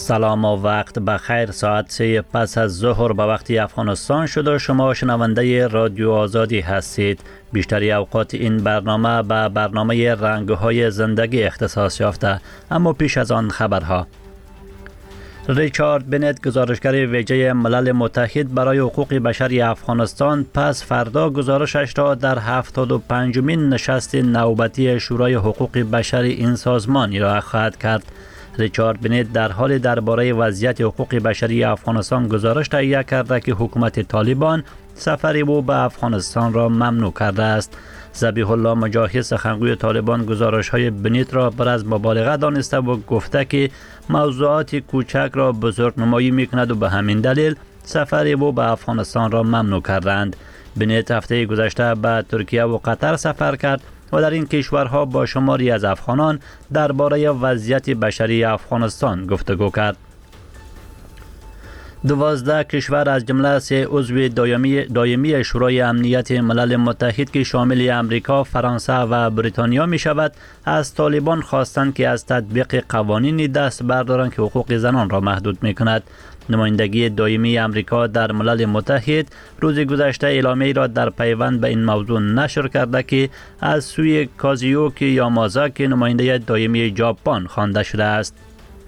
سلام و وقت بخیر. ساعت 3 پس از ظهر به وقت افغانستان شده. شما شنونده رادیو آزادی هستید. بیشتری اوقات این برنامه به برنامه رنگ‌های زندگی اختصاص یافته. اما پیش از آن خبرها. ریچارد بنت، گزارشگر ویژه ملل متحد برای حقوق بشری افغانستان، پس فردا گزارشش را در 75مین نشست نوبتی شورای حقوق بشری این سازمان ارائه خواهد کرد. ریچارد بنت در حال درباره وضعیت حقوق بشری افغانستان گزارش تهیه کرده که حکومت طالبان سفر او به افغانستان را ممنوع کرده است. ذبیح الله مجاهد، سخنگوی طالبان، گزارش‌های بنت را بر از مبالغه دانسته و گفته که موضوعات کوچک را بزرگنمایی می‌کند و به همین دلیل سفر او به افغانستان را ممنوع کردند. بنت هفته گذشته به ترکیه و قطر سفر کرد و در این کشورها با شماری از افغانان درباره وضعیت بشری افغانستان گفتگو کرد. 12 کشور از جمله 3 عضو دائمی شورای امنیت ملل متحد که شامل امریکا، فرانسه و بریتانیا می شود، از طالبان خواستند که از تطبیق قوانینی دست بردارند که حقوق زنان را محدود می کند. نمایندگی دائمی امریکا در ملل متحد روز گذشته اعلامیه را در پیوند به این موضوع نشر کرده که از سوی کازویوکی یامازاکی، نماینده دائمی ژاپن، خوانده شده است.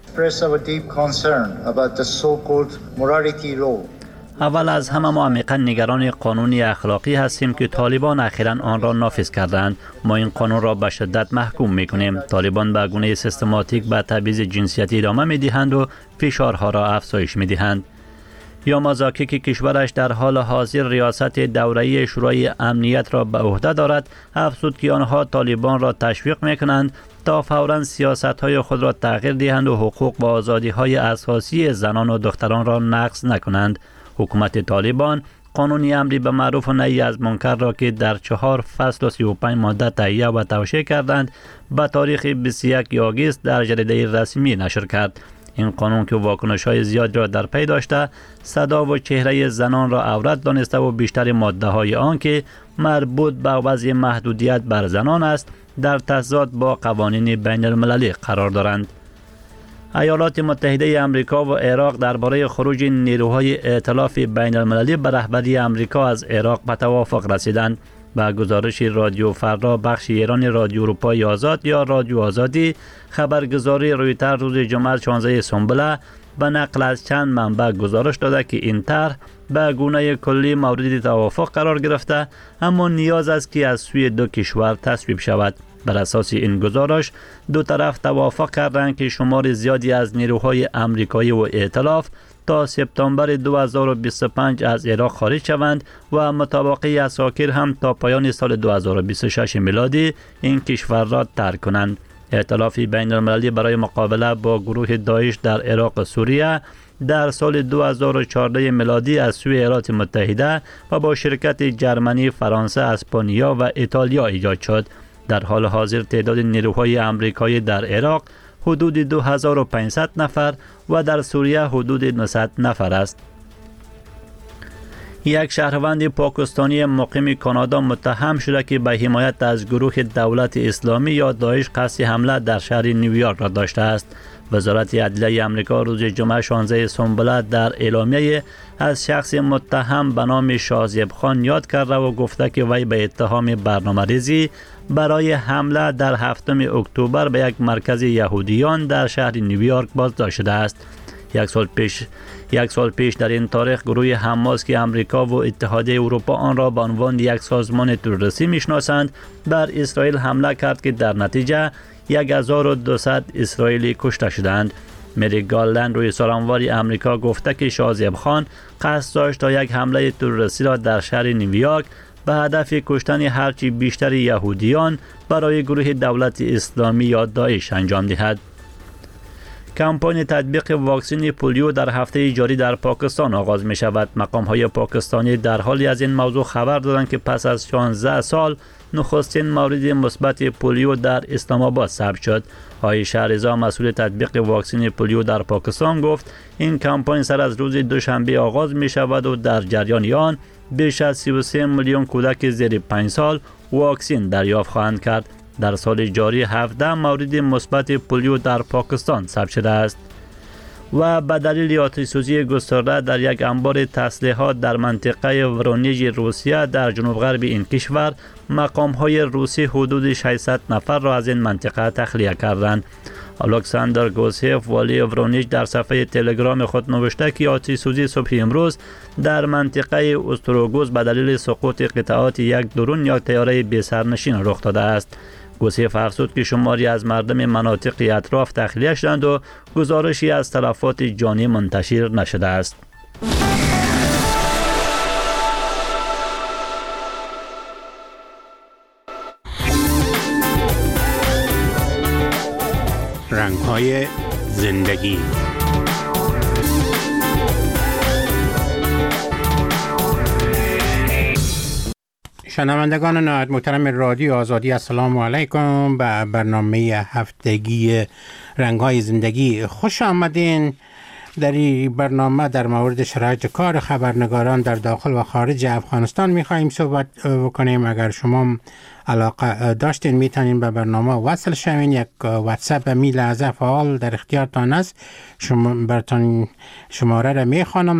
اول از همه ما عمیقا نگران قانون اخلاقی هستیم که طالبان اخیراً آن را نافذ کردند. ما این قانون را به شدت محکوم می‌کنیم. طالبان به گونه سیستماتیک به تبعیض جنسیتی ادامه می‌دهند و فشارها را افزایش می‌دهند. یامازاکی که کشورش در حال حاضر ریاست دوره‌ای شورای امنیت را به عهده دارد، افزود که آنها طالبان را تشویق می‌کنند تا فوراً سیاست‌های خود را تغییر دهند و حقوق و آزادی‌های اساسی زنان و دختران را نقض نکنند. حکومت طالبان قانون امری به معروف و نهی از منکر را که در 4 فصل و 35 ماده تهیه و توشیح کردند، به تاریخ 21 آگوست در جریده رسمی نشر کرد. این قانون که واکنش‌های زیاد را در پی داشته، صدا و چهره زنان را عورت دانسته و بیشتر ماده‌های آن که مربوط به وضع محدودیت بر زنان است، در تضاد با قوانین بین المللی قرار دارند. ایالات متحده امریکا و عراق درباره خروج نیروهای ائتلاف بین المللی به رهبری امریکا از عراق به توافق رسیدند. با گزارش رادیو فردا بخش ایرانی رادیو اروپای آزاد یا رادیو آزادی، خبرگزاری رویتر روز جمعه 16 سنبله به نقل از چند منبع گزارش داده که این طرح به گونه کلی مورد توافق قرار گرفته، اما نیاز است که از سوی دو کشور تصویب شود. بر اساس این گزارش دو طرف توافق کردند که شمار زیادی از نیروهای امریکایی و ائتلاف تا سپتامبر 2025 از عراق خارج شوند و مطابق اساکیر هم تا پایان سال 2026 میلادی این کشور را ترک کنند. ائتلاف بین المللی برای مقابله با گروه داعش در عراق و سوریه در سال 2014 میلادی از سوی ایالات متحده و با شرکت جرمنی، فرانسه، اسپانیا و ایتالیا ایجاد شد. در حال حاضر تعداد نیروهای امریکایی در عراق حدود 2500 نفر و در سوریه حدود 900 نفر است. یک شهروند پاکستانی مقیم کانادا متهم شده که به حمایت از گروه دولت اسلامی یا داعش قصد حمله در شهر نیویورک را داشته است. وزارت عدلیه آمریکا روز جمعه 16 سنبله در اعلامیه از شخص متهم به نام شازیب خان یاد کرده و گفته که وی به اتهام برنامه‌ریزی برای حمله در 7 اکتبر به یک مرکز یهودیان در شهر نیویورک بازداشت شده است. یک سال پیش در این تاریخ گروه حماس که امریکا و اتحادیه اروپا آن را به عنوان یک سازمان تروریستی میشناسند، بر اسرائیل حمله کرد که در نتیجه 1200 اسرائیلی کشته شدند. مری گالند، روی سالنوار امریکا، گفته که شازیب خان قصد داشت تا یک حمله تروریستی را در شهر نیویورک به هدف کشتن هرچی بیشتر یهودیان برای گروه دولت اسلامی یا داعش انجام دهد. کمپاین تطبیق واکسن پولیو در هفته جاری در پاکستان آغاز می شود. مقام‌های پاکستانی در حالی از این موضوع خبر دادند که پس از 16 سال نخستین مورد مثبت پولیو در اسلام آباد ثبت شد. عایشه رضا، مسئول تطبیق واکسن پولیو در پاکستان، گفت این کمپاین سر از روز دوشنبه آغاز می شود و در جریان آن بیش از 33 میلیون کودک زیر 5 سال واکسن دریافت خواهند کرد. در سال جاری 17 مورد مثبت پولیو در پاکستان ثبت شده است. و به دلیل آتش‌سوزی گسترده در یک انبار تسلیحات در منطقه ورونیژ روسیه در جنوب غرب این کشور، مقام‌های روسی حدود 600 نفر را از این منطقه تخلیه کردند. الکساندر گوسیف والی ورونیژ در صفحه تلگرام خود نوشته که آتش‌سوزی صبح امروز در منطقه استروگوز به دلیل سقوط قطعات یک درون یا طیاره بی سرنشین رخ داده است. گوسیف افزود که شماری از مردم مناطق اطراف تخلیه شدند و گزارشی از تلفات جانی منتشر نشده است. رنگ‌های زندگی. شنوندگان نهایت محترم رادیو آزادی، السلام علیکم به برنامه هفتگی رنگ‌های زندگی. خوش آمدین. در این برنامه در مورد شرایط کار خبرنگاران در داخل و خارج افغانستان می‌خواهیم صحبت بکنیم. اگر شما علاقه داشتین میتونین به برنامه وصل شوین. یک واتساپ می لحظه فعال در اختیارتان است. براتون شماره را میخوانم: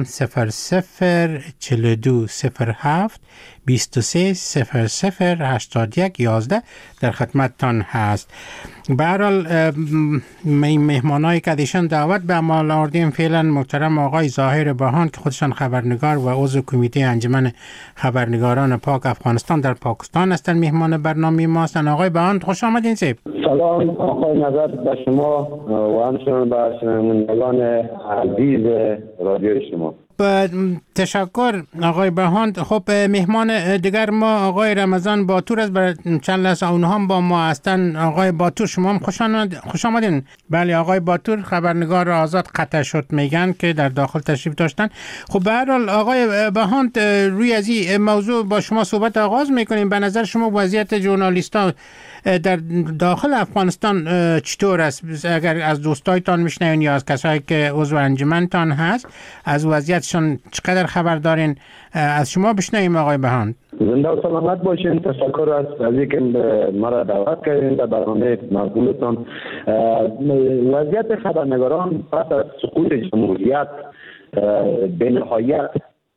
004207 23 00 81 11 در خدمتتان هست. به هر حال مهمانایی که دیشان دعوت به عمل آوردیم فعلا محترم آقای ظاهر بهان که خودشان خبرنگار و عضو کمیته انجمن خبرنگاران پاک افغانستان در پاکستان هستند مهمان برنامه ما هستند. آقای بهان خوش آمدین. سلام آقای نظر به شما و همچنین به شنوندگان عزیز رادیو شما. تشکر آقای بهان. خب مهمان دیگر ما آقای رمضان باتور است. برای چند لحظه اونها هم با ما هستن. آقای باتور شما هم خوش آمدین. بله آقای باتور خبرنگار آزاد قطع شد میگن که در داخل تشریف داشتن. خب به هر حال آقای بهان روی از این موضوع با شما صحبت آغاز میکنیم. به نظر شما وضعیت ژورنالیست‌ها در داخل افغانستان چطور است؟ اگر از دوستایتان میشنوین یا از کسایی که عضو انجمنتان هست از وضعیتشان چقدر خبر دارین؟ از شما بشنویم آقای بهان. زنده و سلامت باشین. تشکر از اینکه مرا دعوت کردین در برنامه مقبولتان. وضعیت خبرنگاران پس از سقوط جمهوریت به نهایت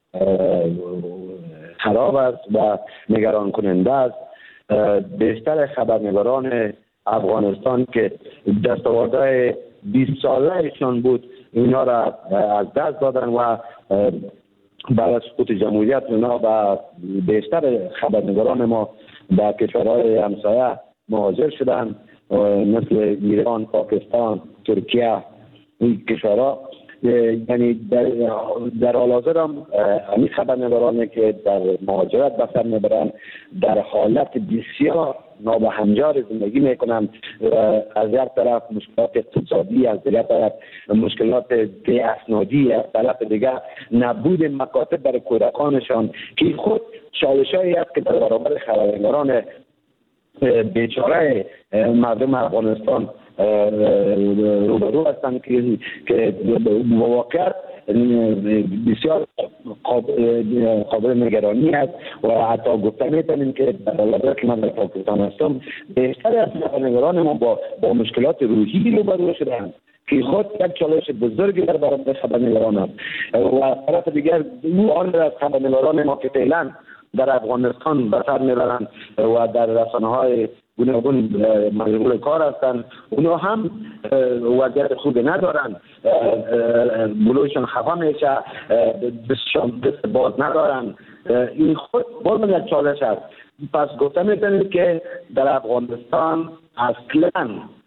خراب است و نگران کننده است. بیشتر خبرنگاران افغانستان که دستاوردهای 20 سالهشان بود اینا را از دست دادن و بعد از سقوط جمهوریت اینا و بیشتر خبرنگاران ما به کشورهای همسایه مهاجر شدن مثل ایران، پاکستان، ترکیه. این کشورها یعنی در حال حاضر هم همین خبرنگارانی که در مهاجرت به سر میبرند در حالت بسیار نابهنجار زندگی میکنند. از یک طرف مشکلات اقتصادی، از دیگر طرف مشکلات اسنادی، از طرف دیگر نبود مکاتب برای کودکانشان که خود چالش‌هایی است که در برابر خبرنگاران بیچاره مردم افغانستان روبرو هستند که واقعا بسیار قابل نگرانی است و حتی گفته میتونیم که در حالت که من در پاکستان هستم بیشتر از خبرنگاران ما با مشکلات روحی روبرو شدند که خود یک چالش بزرگی در برابر خبرنگاران است. و از طرف دیگر آن از خبرنگاران ما که فعلا در افغانستان به سر میبرند و در رسانه‌های گوناگون مشغول کار هستند، اونا هم وضعیت خوبی ندارند. بلوشان خفا میشه، دست باز ندارند. این خود باز یک چالش است. پس گفته میتونیم که در افغانستان اصلا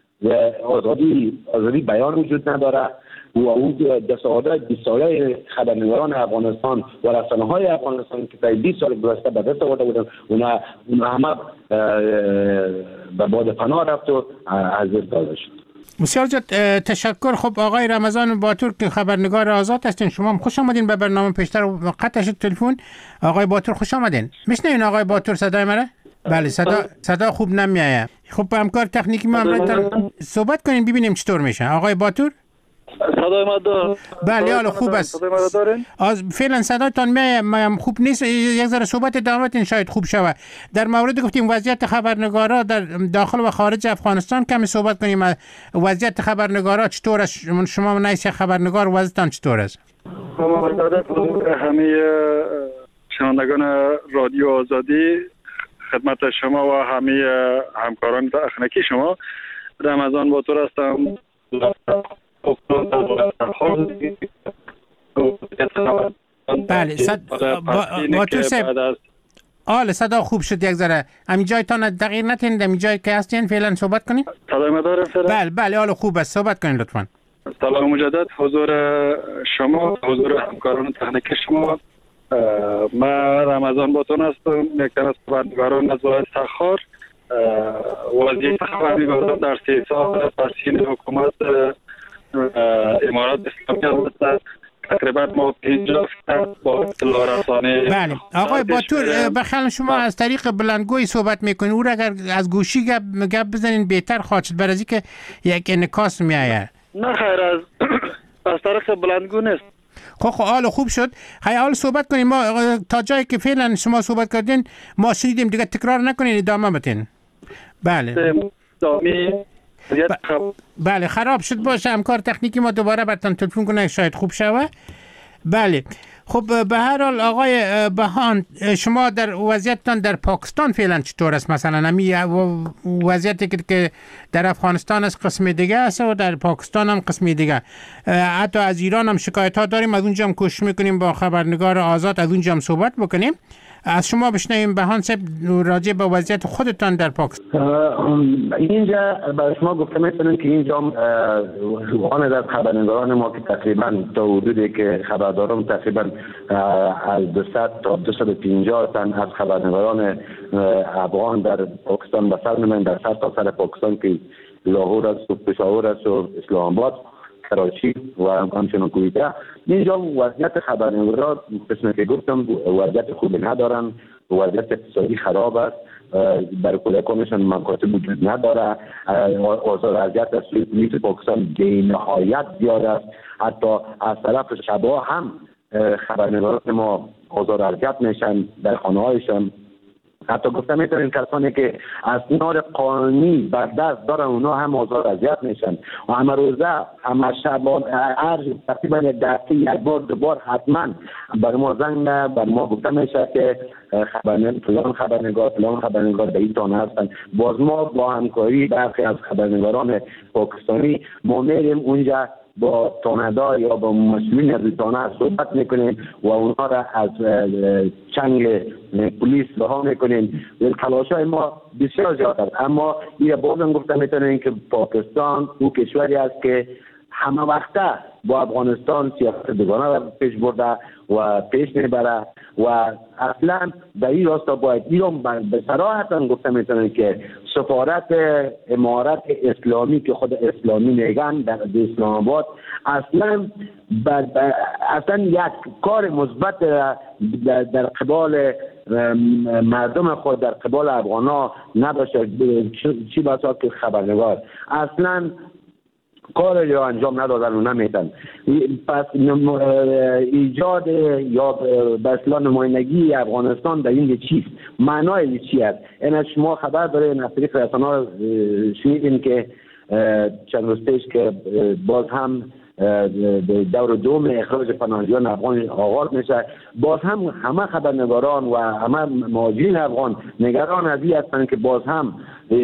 آزادی بیان وجود نداره و او دستاوردهای 20 ساله خبرنگاران افغانستان و رسانه‌های افغانستان که تا 20 سال گذشته به دست آورده بودن اونا همه به باد پناه رفت و از دست داده شد. بسیار تشکر. خب آقای رمضان باتور که خبرنگار آزاد هستین، شما هم خوش آمدین به برنامه. پیشتر قطع شد تلفن. آقای باتور خوش آمدین. میشنوین آقای باتور صدای مرا؟ بله صدا خوب نمیاد. خب با همکار تکنیکی ما صحبت کنین ببینیم چطور میشه. آقای باتور صدای ما دار. بله حالا خوب است. صدای ما دارین؟ فعلا صدایتان میام خوب نیست. یک ذره صحبت ادامه‌تون شاید خوب شود. در مورد گفتیم وضعیت خبرنگارا در داخل و خارج افغانستان کمی صحبت کنیم. وضعیت خبرنگارا چطور است؟ شما نیست خبرنگار وضعیتان چطور است؟ همه شنوندگان رادیو آزادی خدمت شما و همه همکاران تخنیکی شما رمضان باتور هستم. بله باتور صاحب صدا خوب شد یک ذره. همین جایتان دقیق نتین همین جایی که هستین فعلا صحبت کنیم. صدای ما دارم فعلا؟ بله حالا خوب است صحبت کنین لطفاً. سلام مجدد حضور شما، حضور همکاران تکنیکی شما. من رمضان باتون هستم، یک تن از خبرنگاران از ولایت تخار. وضعیت خبرنگاران در 3 سال پسین حکومت امارات اسلامی هست. تقریبا ما 50 با اطلاع رسانی. بله آقای باتور بخیال شما از طریق بلندگوی صحبت میکنین، او را اگر از گوشی گپ بزنین بهتر خواهد شد، برای اینکه یک انعکاس میآید. نه خیر از طریق بلندگو نیست. خب حالا خوب شد. حالا صحبت کنیم. ما تا جایی که فعلا شما صحبت کردین ما شنیدیم، دیگه تکرار نکنین، ادامه بدین. بله بله خراب شد باشه، همکار تکنیکی ما دوباره براتون تلفن کنه شاید خوب شوه. بله خب به هر حال آقای بهان، شما در وضعیتتان در پاکستان فعلا چطور است؟ مثلا همین وضعیتی که در افغانستان است قسم دیگه است و در پاکستان هم قسم دیگه. حتی از ایران هم شکایت ها داریم، از اونجا هم کوشش میکنیم با خبرنگار آزاد از اونجا هم صحبت بکنیم. از شما بشنویم بهان صاحب راجع به وضعیت خودتان در پاکستان. اینجا برای شما گفته میتونم که اینجا روحان از خبرنگاران ما که تقریبا تا حدودی که خبردارم تقریبا از 200 تا 250 تن از خبرنگاران افغان در پاکستان به سر میبرند، در سرتاسر پاکستان که لاهور است و پشاور است و اسلام آباد، کراچی و همچنین کویته. اینجا وضعیت خبرنگاران قسمی که گفتم وضعیت خوبی ندارن، وضعیت اقتصادی خراب است، برای کودکانشان مکاتب وجود نداره، آزار اذیت از سوی پلیس پاکستان بی‌نهایت زیاد است. حتی از طرف شبا هم خبرنگاران ما آزار اذیت میشن در خانه هایشان. حتی گفتم میتونین کسانی که اسناد قانونی بر دست دارن اونا هم آزار اذیت میشن و همه روزه همه شبان تقریبا یک دفعه یک بار دو بار حتما بر ما زنگ بر ما گفته میشه که فلان خبرنگار به این تانه هستن. باز ما با همکاری برخی از خبرنگاران پاکستانی ما میریم اونجا با تانه‌دار یا با مسئولین از تانه صحبت میکنیم و اونا را از چنگ پلیس رها میکنیم. تلاش‌های ما بسیار زیاد است، اما این بازم گفتم میتونیم که پاکستان او کشوری است که همه وقته با افغانستان سیاست دوگانه را پیش برده و پیش میبره و اصلا در این راستا باید ایران به صراحت گفته میتونن که سفارت امارت اسلامی که خود اسلامی میگن در اسلام آباد اصلا یک کار مثبت در قبال مردم خود در قبال افغانا نداشته، چی بسا که خبرنگار اصلا کار رو انجام ندادن و نمیدن. پس ایجاد یا به اصطلاح نمایندگی افغانستان در این چیست؟ معنای چی است؟ این شما خبر داره از طریق رسانه‌ها شنیدین که چند روز پیش که باز هم دور دوم اخراج پناهجویان افغان آغاز میشه. باز هم همه خبرنگاران و همه مهاجرین افغان نگران از این هستند که باز هم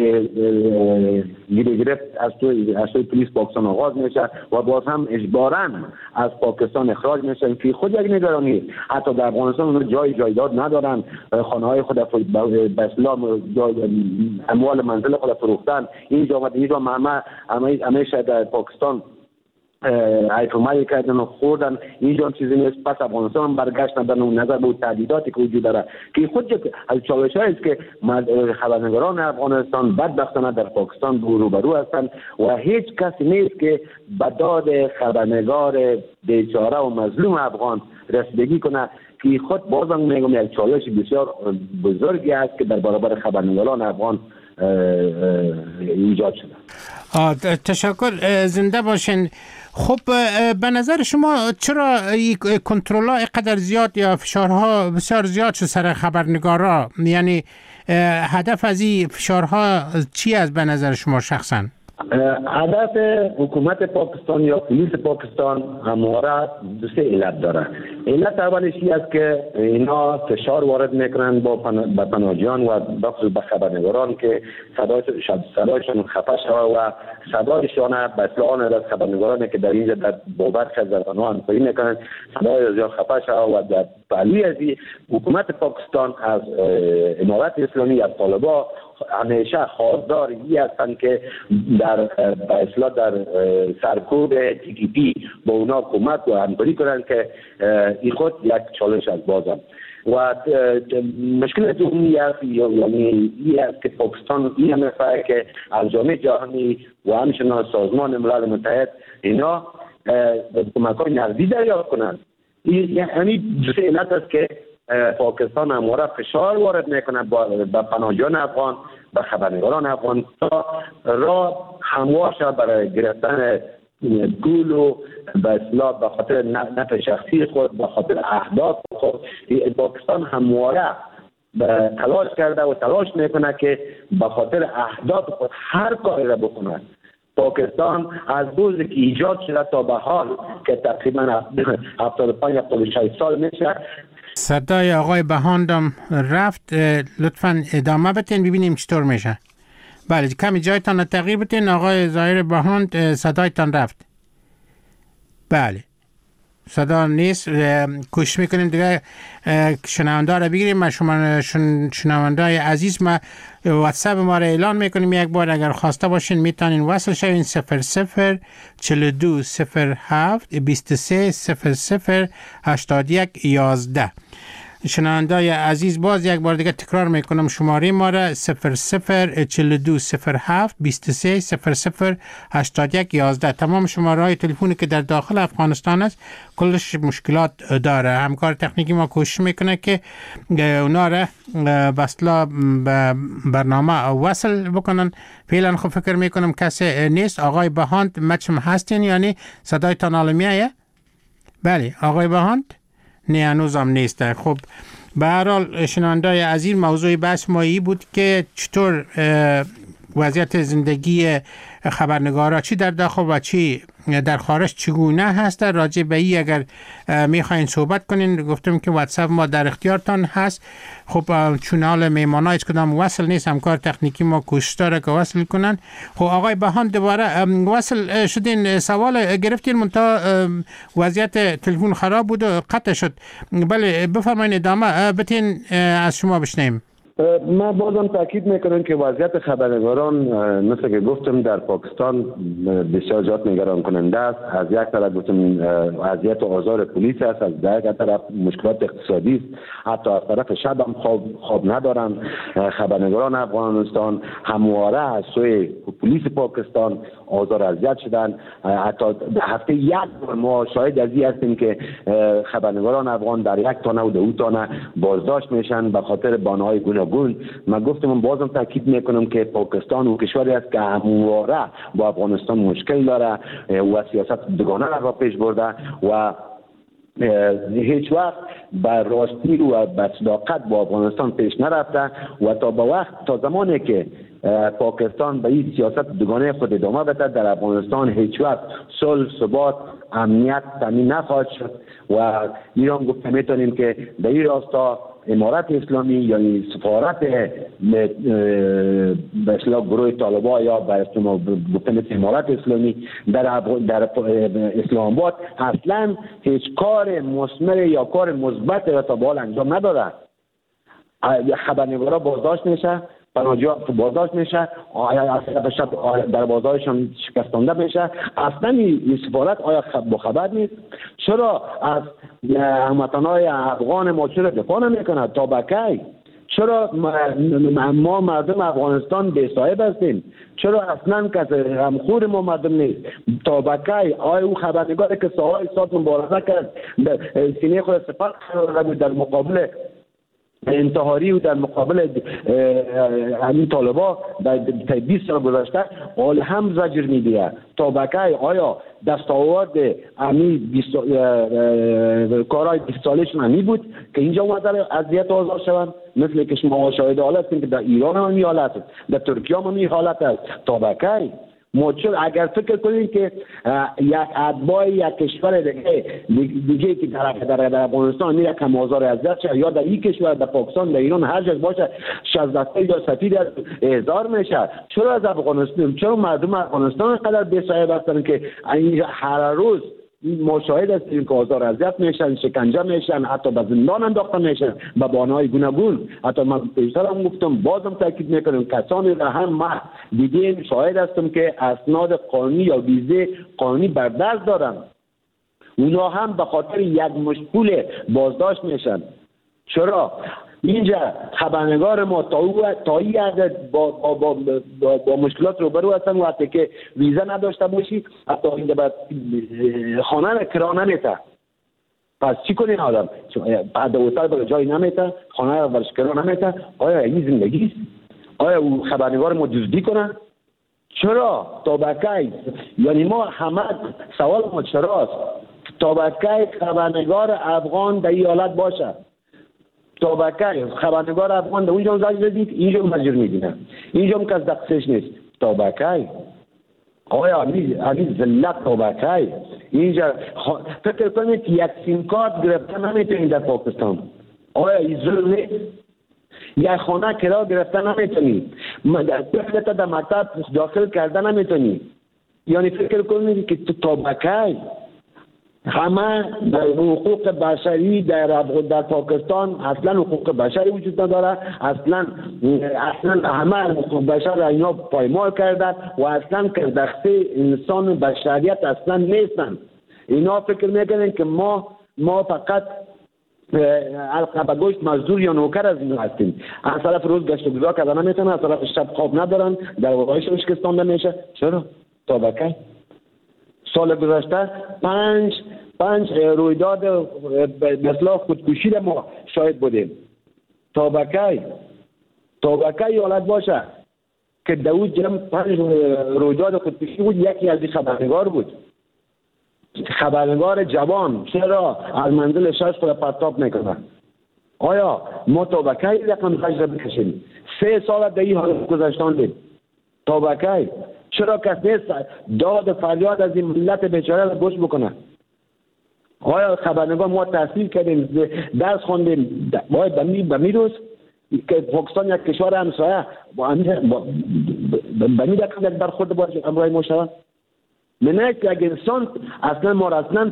گرفت از توی پلیس پاکستان آغاز میشه و باز هم اجباراً از پاکستان اخراج میشن که خود یک نگرانی. حتی در افغانستان اونها جایداد ندارن، خانه های خود به اسلام اموال منزل خود فروختن. اینجا همیشه در پاکستان ایتومایی کردن و خوردن، اینجا چیزی نیست. پس افغانستان برگشتن به نظر به تهدیداتی که وجود داره که خود از چالش‌هایی است که خبرنگاران افغانستان بدبختانه در پاکستان روبرو هستند و هیچ کسی نیست که به داد خبرنگار بیچاره و مظلوم افغان رسیدگی کنه که خود بازم میگم یک چالش بسیار بزرگی است که در برابر خبرنگاران افغان ایجاد شده. تشکر، زنده باشین. خب به نظر شما چرا کنترل‌ها اینقدر زیاد یا فشارها بسیار زیاد شد سر خبرنگارا؟ یعنی هدف از این فشارها چی است به نظر شما شخصا؟ هدف حکومت پاکستان یا پلیس پاکستان همواره دو سه علت داره. علت اولش این است که اینا فشار وارد میکنن با پناهجویان و بخصوص به خبرنگاران که صدایشان خفه شده و صدایشان به اصطلاح از خبرنگارانی که در اینجا در بابت از زربانها همکاری میکنن صدای از خفه شده و در پهلوی از حکومت پاکستان از امارت اسلامی از طالبان همیشه خواستار این هستند که در اصلاح در سرکوب TTP با اونا کمک و همکاری کنند که این خود یک چالش از بازم و مشکل دومی است، یعنی این است که پاکستان این میفهمه که از جامعه جهانی و همچنین سازمان ملل متحد اینا کمک‌های نقدی دریافت کنند. یعنی دو سه علت است که پاکستان همواره فشار وارد میکنه به پناهجویان افغان، به خبرنگاران افغان تا راه هموار شد برای گرفتن گول و به اصطلاح به خاطر نفع شخصی خود، به خاطر اهداف خود. پاکستان همواره تلاش کرده و تلاش میکنه که به خاطر اهداف خود هر کاری را بکنه. پاکستان از روزی که ایجاد شده تا به حال که تقریبا 75-76 سال میشه. صدای آقای بهاندم رفت، لطفاً ادامه بتین ببینیم چطور میشه. بله، کمی جایتان تغییر بتین. آقای ظاهر بهاند صدایتان رفت. بله صدا نیست، کوشش میکنیم دیگه شنونده را بگیریم. ما شما شنونده عزیز ما واتساپ ما را اعلان میکنیم یک بار، اگر خواسته باشین میتونین وصل شوین 00420723008111. شنونده عزیز باز یک بار دیگه تکرار میکنم شماره ما را 00420723008111. تمام شماره های تلفنی که در داخل افغانستان است کلش مشکلات داره. همکار تکنیکی ما کوشش میکنه که اونا را بسلا برنامه وصل بکنن. فعلا خب فکر میکنم کسی نیست. آقای بهاند مچم هستین؟ یعنی صدایتان حالا میایه؟ بله آقای بهاند نه هنوز هم نیست. خب به هر حال شنونده عزیز، موضوع بحث ما این بود که چطور وضعیت زندگی خبرنگارا چی در داخل و چی در خارج چگونه هست. راجع به این اگر میخواین صحبت کنین، گفتم که واتساپ ما در اختیارتان هست. خب چون حال میمانا هیچ کدام وصل نیست، همکار تکنیکی ما کوشش داره که وصل کنن. خب آقای بهان دوباره وصل شدین، سوال گرفتین منتها وضعیت تلفن خراب بود و قطع شد. بله بفرمایید ادامه بتین، از شما بشنیم. من بازم تاکید میکنم که وضعیت خبرنگاران مثل که گفتم در پاکستان بسیار زیاد نگران کننده است. از یک طرف گفتم وضعیت آزار پلیس است، از دیگر طرف مشکلات اقتصادی است، حتی از طرف شب هم خواب ندارن. خبرنگاران افغانستان همواره از سوی پلیس پاکستان آزار اذیت شدن. حتی هفته یک بار ما شاهد از این هستیم که خبرنگاران افغان در یک تانه و دو تانه بازداشت میشن به خاطر بانه‌های گوناگون. من گفتم بازم تاکید میکنم که پاکستان و کشوری است که همواره با افغانستان مشکل داره و سیاست دوگانه را پیش برده و هیچ وقت به راستی و به صداقت با افغانستان پیش نرفته و تا زمانی که پاکستان به این سیاست دوگانه خود ادامه بده در افغانستان هیچ وقت صلح، ثبات، امنیت تامین نخواهد شد و ایران گفته میتونیم که در این راستا امارت اسلامی یعنی سفارت به اصطلاح گروه طالبان یا به اصطلاح گفتن امارت اسلامی در اسلام آباد اصلا هیچ کار مثمر یا کار مثبت را تا به حال انجام نداده. خبرنگارا بازداشت میشه، پناهجویان بازداشت میشه، در بازارشان شکستانده میشه. اصلا این سفارت آیا خبر نیست؟ چرا از هموطنان افغان ما چرا دفاع نمیکنه؟ تا بکی؟ چرا ما مردم افغانستان بی صاحب هستیم؟ چرا اصلا کسی غمخور ما مردم نیست؟ تا بکی آیا او خبرنگاری که سالهای سال مبارزه کرد سینه خود سپر در مقابل انتحاری و در مقابل همین طالبا در 20 سال گذشته حال هم زجر میدیه. تابکه آیا دستاورد همین کارهای 20 سالشون همی بود که اینجا اومده اذیت و آزار شوند؟ مثل که شما شاهد حالت هستید که در ایران هم این حالت است، در ترکیه هم این حالت است. تابکه ما اگر فکر کنیم که یک اتباع یک کشور دیگه که در افغانستان میره کم آزار اذیت شه، یا در این کشور در پاکستان در ایران هر جا باشه 16 یا سفیر احضار میشه، چرا از افغانستان، چرا مردم افغانستان قدر بی‌صاحب هستن که هر روز ما شاهد هستیم که آزار اذیت میشن، شکنجه میشن، حتی به زندان انداخته میشن به بهانه‌های گوناگون. حتی من پیشتر هم گفتم، بازم تاکید میکنم، کسانی را هم ما دیدیم، شاهد هستم که اسناد قانونی یا ویزه قانونی بر دست دارن، اونا هم به خاطر یک مشت پول بازداشت میشن. چرا؟ اینجا خبرنگار ما تا این عدد با مشکلات روبرو هستن، وقتی که ویزا نداشته باشی حتی اینجا به خانه را کرا نمیته. پس چی کنین آدم؟ بعد اوتل برای جای نمیته، خانه را برش کرا نمیته. آیا این زندگی است؟ آیا او خبرنگار ما دزدی کنن؟ چرا؟ تابکه، یعنی ما همه سوال ما چراست؟ تابکه خبرنگار افغان در این حالت باشه. تابکه خبرنگار افغان در اونجا زجر دید، اینجا مجبور میدینه، اینجا هم کس دقیقش نیست. تابکه آیا همین ذلت تابکه اینجا فکر کنید که یک سیم کارت گرفتن نمیتونید در پاکستان. آیا این ظلم نیست؟ یک خانه کرا گرفتن نمیتونید، طفلت در مکتب داخل کردن نمیتونید. یعنی فکر کنید که تابکه همه در حقوق بشری در پاکستان اصلا حقوق بشری وجود نداره، اصلا همه حقوق بشر را اینا پایمال کردن و اصلا که دسته انسان بشریت اصلا نیستن. اینا فکر میکنن که ما فقط القبه گوشت مزدور یا نوکر از اینا هستیم. از طرف روز گشت و گذار کردن نمیتونن، از طرف شب خواب ندارن، در واقعیشون شکستانده میشه. چرا؟ تابکه سال گذشته پنج رویداد مثل خودکشی را ما شاهد بودیم. تابکه حالت باشه که داود جمع 5 رویداد خودکشی بود، یکی از خبرنگار بود، خبرنگار جوان. چرا از منزل 6 خود پرتاب میکنه؟ آیا ما تابکه رقم خرج بکشیم؟ 3 سال در این حالت گذشتاندیم. تابکه چرا کس نیست داد فریاد از این ملت بیچاره را گوش بکنه؟ آیا خبرنگار ما تحصیل کردیم، درس خوندیم، باید به میروز که پاکستان یک کشور همسایه به می رقم یک برخورد باید امرای ما شود؟ منه که یک انسان اصلا ما را اصلا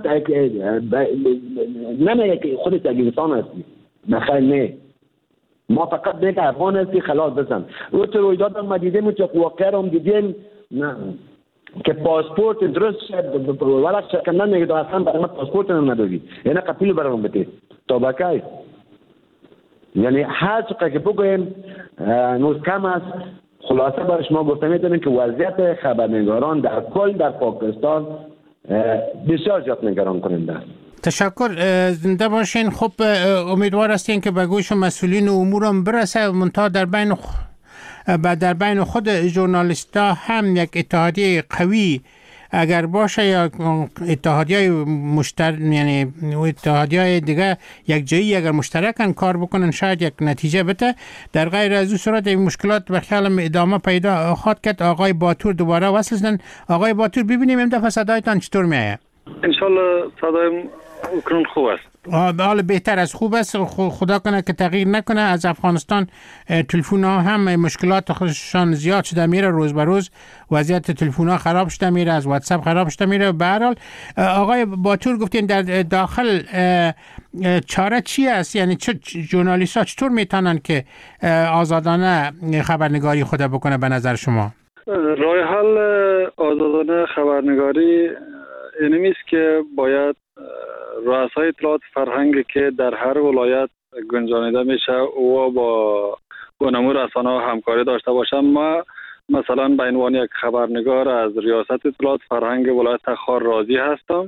نمیگه که خودت یک انسان هستی. نخیر نه، ما فقط دیگه افغان هستی خلاص بزن. رویداد هم ما دیدیم که واقعا هم دیدیم که پاسپورت درست شد ولی شکندن میگه اصلا برای ما پاسپورت هم نداری، یعنی قپیل برام بده. تابکه یعنی هر چقدر که بگویم نوز کم است. خلاصه برش ما گفته میتونیم که وضعیت خبرنگاران در کل در پاکستان بسیار زیاد نگران کننده است. تشکر، زنده باشین. خب امیدوار هستین که به گوش مسئولین امورم برسه، منتها در بین خود ژورنالیستا هم یک اتحادیه قوی اگر باشه یا اتحادیه یعنی اتحادیه دیگه یک جایی اگر مشترکن کار بکنن شاید یک نتیجه بده. در غیر از این صورت این مشکلات به خیالم ادامه پیدا خواهد کرد. آقای باتور دوباره وصل شدن. آقای باتور ببینیم این دفعه صدایتان چطور میآید؟ انشالله صدای اوکراین خوب است. حالا بهتر از خوب است. خدا کنه که تغییر نکنه. از افغانستان تلفن ها هم مشکلات خودشان زیاد شده میره، روز به روز وضعیت تلفن ها خراب شده میره، از واتساپ خراب شده میره. به هر حال آقای باتور گفتین در داخل چاره چی است؟ یعنی ژورنالیست ها چطور میتونن که آزادانه خبرنگاری خود بکنه به نظر شما؟ راه حل آزادانه خبرنگاری اینمی است که باید رؤسای اطلاعات فرهنگی که در هر ولایت گنجانیده میشه و با گونه‌مو رسانه ها همکاری داشته باشم. ما مثلا به عنوان یک خبرنگار از ریاست اطلاعات فرهنگ ولایت تخار راضی هستم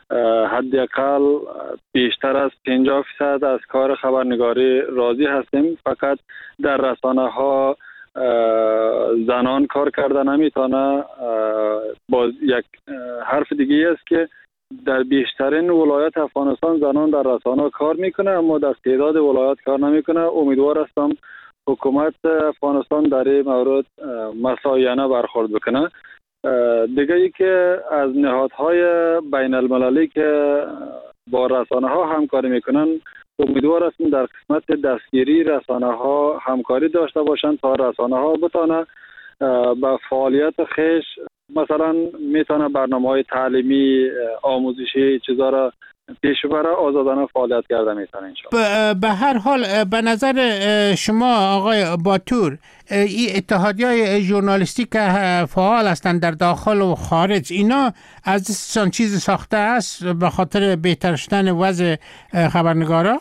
حداقل بیشتر از 50% از کار خبرنگاری راضی هستیم. فقط در رسانه ها زنان کار کرده نمیتونه. باز یک حرف دیگه است که در بیشترین ولایت افغانستان زنان در رسانه کار میکنه، اما در تعداد ولایت کار نمیکنه. امیدوار هستم حکومت افغانستان در این مورد مساویانه برخورد بکنه. دیگه ای که از نهادهای بین المللی که با رسانه ها همکاری میکنن، امیدوار هستیم در قسمت دستگیری رسانه ها همکاری داشته باشند تا رسانه ها بتانه به فعالیت خیش، مثلا میتونه برنامه‌های تعلیمی آموزشی چیزا را پیش ببره، آزادانه فعالیت کرده میتونه انشاءالله. به هر حال به نظر شما آقای باتور، این اتحادیه‌های ژورنالیستی که فعال هستند در داخل و خارج، اینا از دستشان چیز ساخته است به خاطر بهتر شدن وضع خبرنگارا؟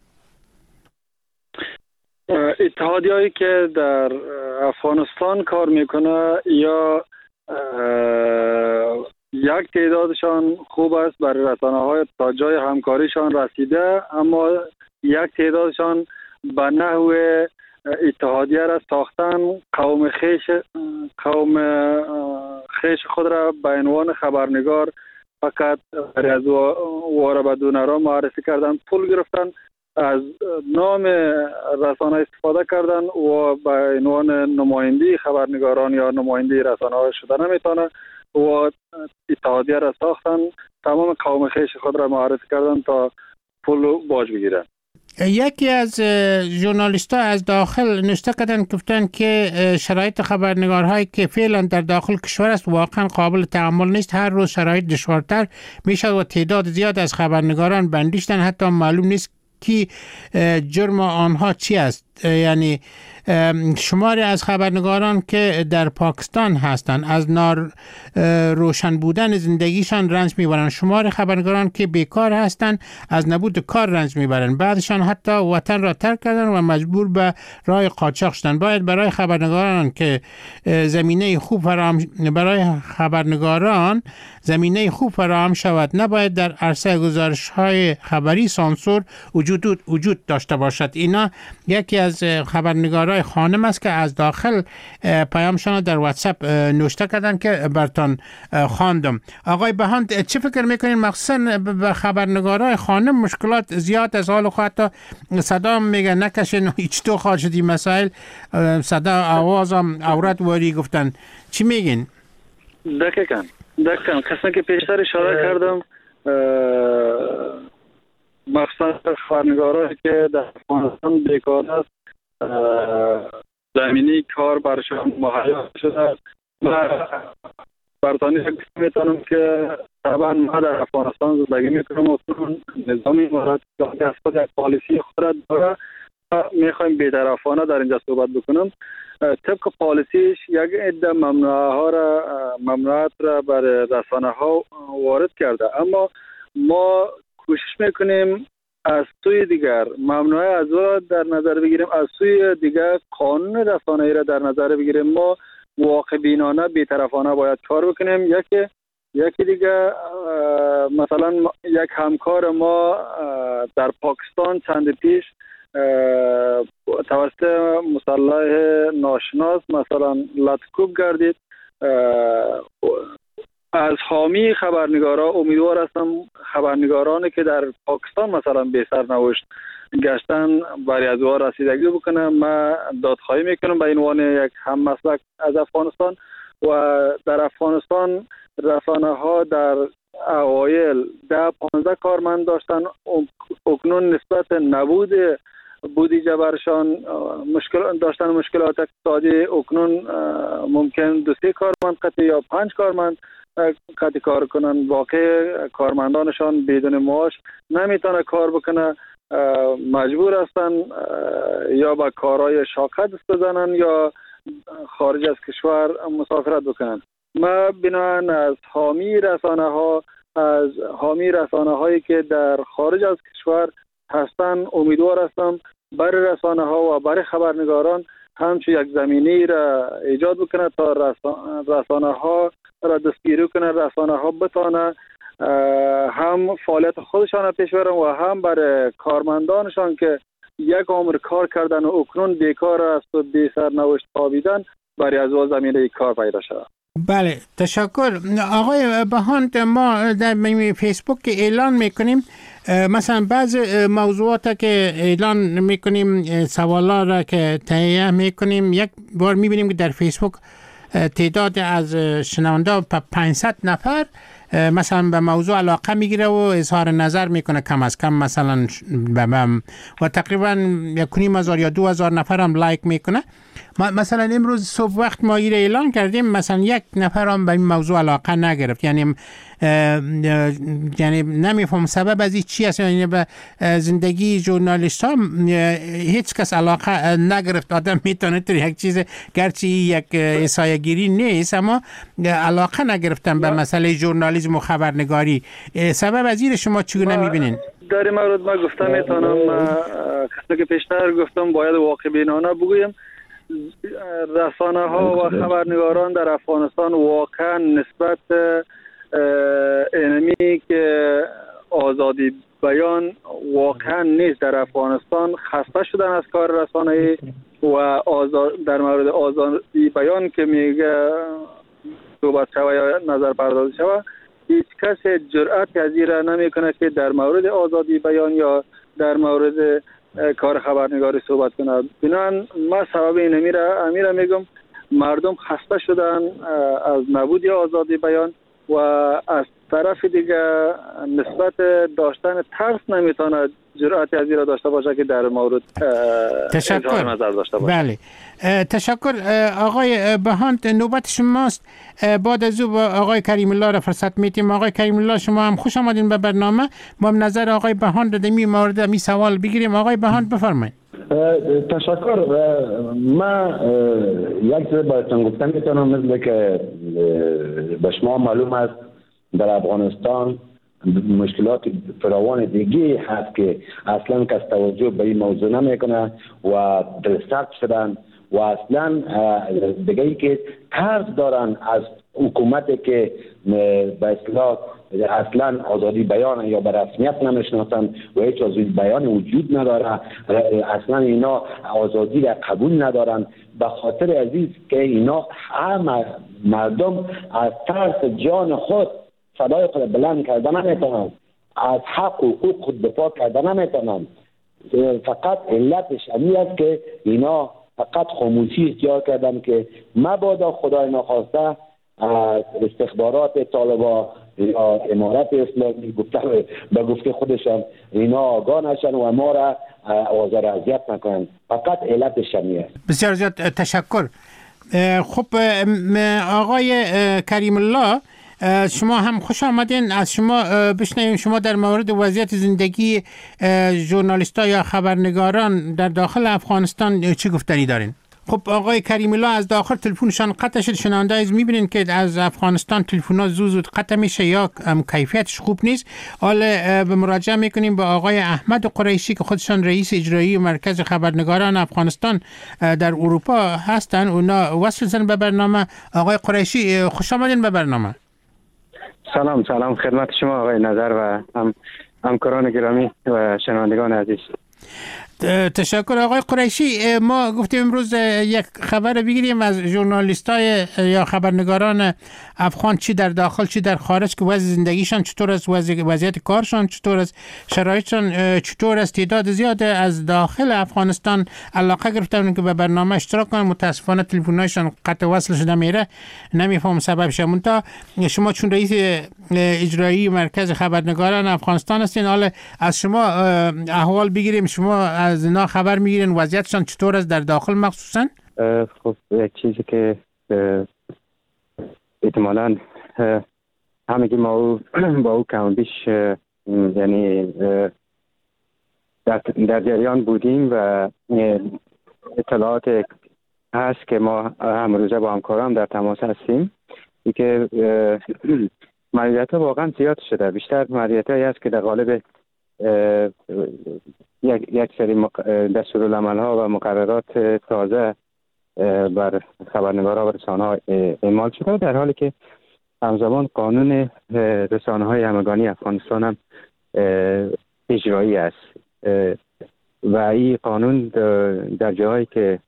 اتحادیه‌ای که در افغانستان کار میکنه یا یک تعدادشان خوب است، برای رسانه‌های تا جای همکاریشان رسیده، اما یک تعدادشان به نحو اتحادیه را ساختن، قوم خیش خود را به عنوان خبرنگار فقط برای از واره بدون را معرفی کردن، پول گرفتن، از نام رسانه استفاده کردن و به عنوان نماینده خبرنگاران یا نماینده رسانه ها شده نمیتونه و اتحادیه را ساختن، تمام قوم خیش خود را معرفی کردن تا پول باج بگیرن. یکی از ژورنالیست‌ها از داخل نوشته کردن، گفتن که شرایط خبرنگارهایی که فعلا در داخل کشور است واقعا قابل تحمل نیست. هر روز شرایط دشوارتر میشد و تعداد زیاد از خبرنگاران بندیشتن، حتی معلوم نیست که جرم آنها چی است. یعنی شماری از خبرنگاران که در پاکستان هستند از روشن بودن زندگیشان رنج میبرند، شماری خبرنگاران که بیکار هستند از نبود کار رنج میبرند، بعدشان حتی وطن را ترک کردن و مجبور به راه قاچاق شدن. باید برای خبرنگاران که زمینه خوب فراهم شود، نباید در عرصه گزارش‌های خبری سانسور وجود داشته باشد. اینا یکی از خبرنگارای خانم است که از داخل پیامشان در واتساپ نوشته کردن که برتان خواندم. آقای بهاند، چه فکر میکنین مخصوصا به خبرنگارای خانم مشکلات زیاد از حال حتی صدا میگه نکشین هیچ تو خواهد شدی مسائل، صدا آوازم عورت واری گفتن، چی میگین؟ دقیقاً قسمه که پیشتر اشاره کردم، مخصوصا خبرنگارایی که در افغانستان بیکار است، زمینی کار برشان مهیا شده. برطانی میتونم که طبعا ما در افغانستان زندگی میکنم و نظامی امارات که از خود یک پالیسی خود داره، میخوایم بی‌طرفانه در اینجا صحبت بکنم. طبق پالیسیش یک عده ممنوعات را برای رسانه ها وارد کرده، اما ما کوشش میکنیم از سوی دیگر ممنوعه از را در نظر بگیریم، از سوی دیگر قانون رسانه‌ای را در نظر بگیریم. ما مواقع بی‌طرفانه باید کار بکنیم. یکی دیگه مثلا یک همکار ما در پاکستان چند پیش توسط مسلح ناشناس مثلا لطکوب گردید. از حامی خبرنگارا امیدوار هستم خبرنگارانی که در پاکستان مثلا به سرنوشت گشتن برای از او رسیدگی بکنم. من دادخواهی میکنم به عنوان یک هم مسلک از افغانستان. و در افغانستان رسانه ها در اوایل 10-15 کارمند داشتن، اکنون نسبت نبود بودجه برشان مشکلات اقتصادی، اکنون ممکن 2-3 کارمند قطعی یا 5 کارمند قطعی کار کنن. واقع کارمندانشان بدون معاش نمیتونه کار بکنه، مجبور هستن یا با کارهای شاقه دست بزنن یا خارج از کشور مسافرت بکنن. ما بنابراین از حامی رسانه هایی که در خارج از کشور هستن امیدوار هستم برای رسانه ها و برای خبرنگاران همچون یک زمینی را ایجاد بکنه تا رسانه ها را دستگیری کنه، رسانه ها بتانه هم فعالیت خودشان را پیش برن و هم برای کارمندانشان که یک عمر کار کردن و اکنون بیکار است و بی سرنوشت خوابیدن برای از زمینه کار پیدا شود. بله تشکر آقای بهاند. ما در فیسبوک اعلان میکنیم مثلا بعض موضوعات که اعلان میکنیم، سوالا را که تهیه میکنیم، یک بار میبینیم که در فیسبوک تعداد از شنونده 500 نفر مثلا به موضوع علاقه میگیره و اظهار نظر میکنه کم از کم مثلا و تقریبا 1,500 یا 2,000 نفر هم لایک میکنه. مثلا امروز صبح وقت ما ایره اعلان کردیم مثلا 1 نفر هم به این موضوع علاقه نگرفت، یعنی نمیفهم سبب از این چی است. یعنی به زندگی ژورنالیست ها هیچ کس علاقه نگرفت. آدم میتونه تو یک چیز گرچه یک احصایه گیری نیست اما علاقه نگرفتن به مسئله ژورنالیسم و خبرنگاری. سبب از این شما چگونه میبینین؟ در این مورد ما گفتم میتونم کسی که پیشتر گفتم باید واقع بینانه بگویم. رسانه ها و خبرنگاران در افغانستان واقعا نسبت اینمی که آزادی بیان واقعا نیست در افغانستان، خسته شدن از کار رسانه‌ای و در مورد آزادی بیان که میگه صحبت شوه یا نظر پردازی شوه، هیچ کس جرأت از این را نمیکنه که در مورد آزادی بیان یا در مورد کار خبرنگاری صحبت کنه. بنابراین ما سبب اینمی را میگم مردم خسته شدن از نبود آزادی بیان و از طرف دیگه نسبت داشتن ترس نمیتونه جرأت از این را داشته باشه که در مورد اظهار نظر داشته باشه. بله تشکر آقای بهاند. نوبت شماست. بعد از او با آقای کریم الله را فرصت میتیم. آقای کریم الله شما هم خوش آمدین به برنامه. ما هم نظر آقای بهاند در این مورد می سوال بگیریم. آقای بهاند بفرمایید. تشکر. من یک چیز براتون گفتم میتونم، مثل که به شما معلوم است در افغانستان مشکلات فراوان دیگه هست که اصلا کس توجه به این موضوع نمیکنه و دلسرد شدن و اصلا دیگه ای که ترس دارن از حکومتی که به اصطلاح اصلا آزادی بیان یا به رسمیت نمیشناسن و هیچ آزادی بیان وجود نداره، اصلا اینا آزادی را قبول ندارن. به خاطر عزیز که اینا همه مردم از ترس جان خود صدای خود بلند کردن نمیتونن، از حق و حقوق خود دفاع کردن نمیتونن. فقط علتش همین است که اینا فقط خاموشی اختیار کردن که مبادا خدای ناخواسته استخبارات طالبان یا امارت اسلامی به گفته خودشان اینا آگاه نشن و ما را آزار اذیت نکنن. فقط علتش همین است. بسیار زیاد تشکر. خب آقای کریم الله شما هم خوش آمدین. از شما بشنویم شما در مورد وضعیت زندگی ژورنالیست‌ها یا خبرنگاران در داخل افغانستان چی گفتنی دارین؟ خب آقای کریم الله از داخل تلفنشان قطع شد. شنونده از میبینین که از افغانستان تلفن‌ها زود قطع میشه یا کیفیتش خوب نیست. حالا به مراجعه میکنیم با آقای احمد قریشی که خودشان رئیس اجرایی مرکز خبرنگاران افغانستان در اروپا هستن. اونا وصل به برنامه. آقای قریشی خوش آمدین به برنامه. سلام خدمت شما آقای نظر و همکاران گرامی و شنوندگان عزیز. تشکر آقای قریشی. ما گفتیم امروز یک خبر بگیریم از ژورنالیستای یا خبرنگاران افغان، چی در داخل چی در خارج، که وضع زندگیشان چطور است، وضعیت کارشان چطور است، شرایطشان چطور است. تعداد زیاد از داخل افغانستان علاقه گرفتن که به برنامه اشتراک کنن. متاسفانه تلفن‌هایشان قطع وصل شده میره، نمیفهم سببش. منتها شما چون رئیس اجرایی مرکز خبرنگاران افغانستان هستین، حالا از شما احوال بگیریم. شما از اینا خبر میگیرین وضعیتشان چطور است در داخل مخصوصا؟ خب یک چیزی که احتمالاً همگی ما با او کم بیش یعنی در جریان بودیم و اطلاعات هست که ما همروزه با همکاران در تماس هستیم. این که مالیات واقعا زیاد شده. بیشتر مالیات هایی هست که در قالب یک سری دستورالعمل ها و مقررات تازه بر خبرنگارها و رسانه‌ها اعمال شده، در حالی که همزمان قانون رسانه‌های همگانی افغانستان هم اجرایی است و این قانون در جاهایی که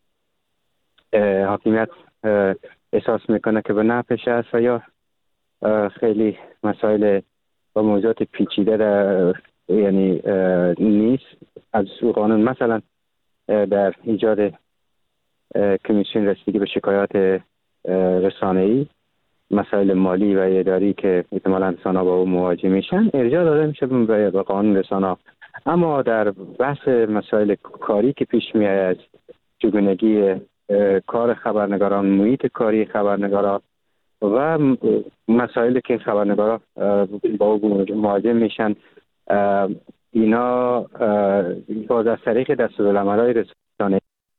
حاکمیت احساس میکنه که به نفعش است و یا خیلی مسائل و موضوعات پیچیده یعنی نیست از او قانون، مثلا در ایجاد کمیسیون رسیدگی به شکایات رسانه‌ای، مسائل مالی و اداری که احتمالاً رسانه‌ها با او مواجه میشن ارجاع داده میشه به قانون رسانه‌ها. اما در بحث مسائل کاری که پیش میاد، چگونگی کار خبرنگاران، محیط کاری خبرنگاران و مسائلی که خبرنگاران با او مواجه میشن، اینا باز از طریق دستورالعمل‌های رسانه‌ای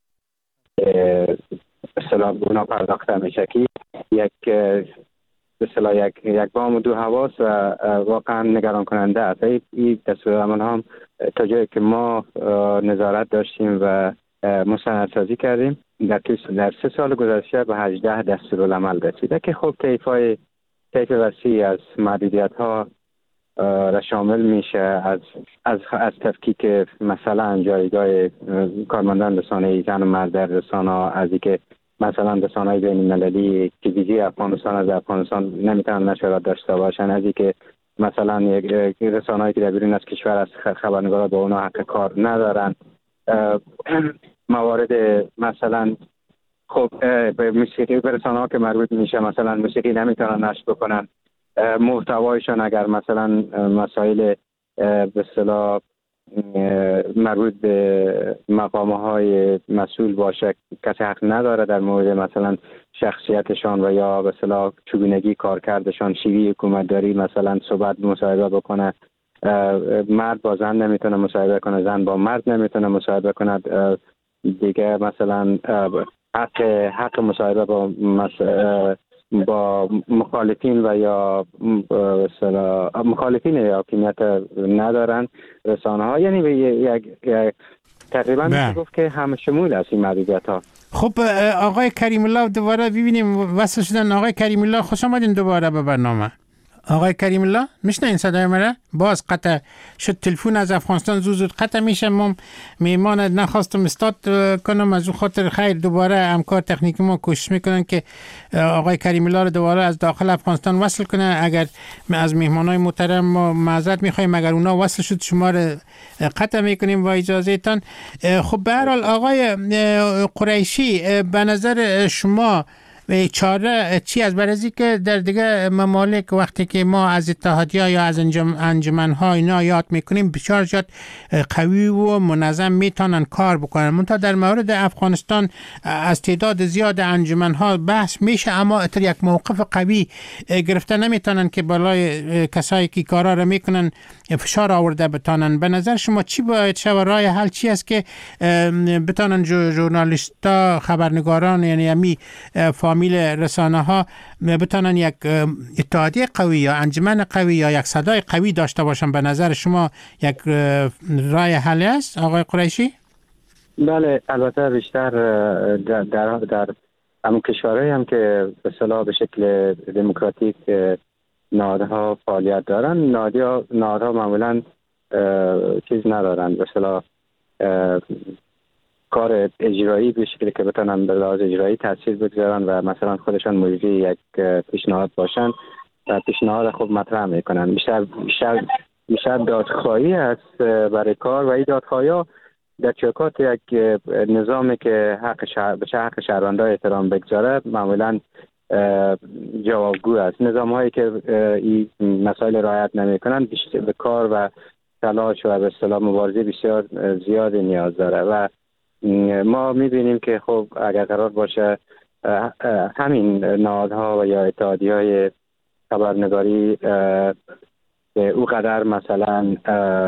اصطلاح اونا پرداخته میشه که یک بام و دو حواس و واقعا نگران کننده است. این دستورالعمل هم تا جایی که ما نظارت داشتیم و مستندسازی کردیم در 3 سال گذشته به 18 دستورالعمل رسیده که خب طیف وسیعی از محدودیت ها را شامل میشه، از تفکیک مثلا جایگاه کارمندان رسانه‌ای زن و مرد در رسانه، از اینکه مثلا رسانه‌های بین المللی تلویزیون افغانستان از افغانستان نمیتونن نشرات داشته باشن، از اینکه مثلا یک رسانه‌ای که در بیرون از کشور از خبرنگارا با اونا حق کار ندارن، موارد مثلا خب به موسیقی به رسانه‌ها که مربوط میشه، مثلا موسیقی نمیتونن نشر بکنن، محتوایشان اگر مثلا مسائل به اصطلاح مربوط به مقام‌های مسئول باشه، کسی حق نداره در مورد مثلا شخصیتشان و یا به اصطلاح چگونگی کارکردشان، شیوه حکومتداری مثلا صحبت مصاحبه بکنه، مرد با زن نمیتونه مصاحبه کنه، زن با مرد نمیتونه مصاحبه کنه، دیگه مثلا حق مصاحبه با مخالفین و یا مخالفین حاکمیت ندارن رسانه ها. یعنی تقریبا میشه گفت که همه شمول است این محدودیت ها. خب آقای کریم الله دوباره ببینیم وصل شدن. آقای کریم الله خوش آمدین دوباره به برنامه. آقای کریم الله میشنین صدای مرا؟ باز قطع شد تلفن از افغانستان، زود قطع میشه. ما میمان نخواستم استاد کنم، از اون خاطر خیر دوباره همکار تکنیکی ما کوشش میکنن که آقای کریم الله رو دوباره از داخل افغانستان وصل کنه. اگر از میهمانای محترم ما معذرت میخوایم اگر اونا وصل شد شما رو قطع میکنیم با اجازه تان. خب به هر حال آقای قریشی، به نظر شما چاره چی از برای که در دیگه ممالک وقتی که ما از اتحادیه یا از انجمن‌ها اینا یاد میکنیم بسیار زیاد قوی و منظم میتونن کار بکنن، منتها در مورد افغانستان از تعداد زیاد انجمن‌ها بحث میشه اما اتر یک موقف قوی گرفته نمیتونن که بالای کسایی که کارا رو میکنن فشار آورده بتونن. به نظر شما چی باید شه و راه حل چی است که بتونن ژورنالیستا، خبرنگاران، یعنی امی فامیل رسانه ها بتونن یک اتحادیه قوی یا انجمن قوی یا یک صدای قوی داشته باشن؟ به نظر شما یک راه حل است آقای قریشی؟ بله، البته بیشتر در همون کشورهایی هم که به اصطلاح به شکل دموکراتیک نهادها فعالیت دارن، نهادها معمولا چیز ندارن، به اصطلاح کار اجرایی به شکلی که بتونن به لحاظ اجرایی تاثیر بگذارن و مثلا خودشان مجری یک پیشنهاد باشن و پیشنهاد خوب مطرح میکنن. بیشتر دادخواهی است برای کار و این دادخواهی ها در چوکات یک نظامی که حق شهروندان احترام بگذاره معمولا جوابگو است. نظام هایی که این مسائل رعایت نمیکنن بیشتر به کار و تلاش و به اصطلاح مبارزه بسیار زیادی نیاز داره و ما میبینیم که خب اگر قرار باشه همین نهادها و یا اتحادیه‌های خبرنگاری او قدر مثلا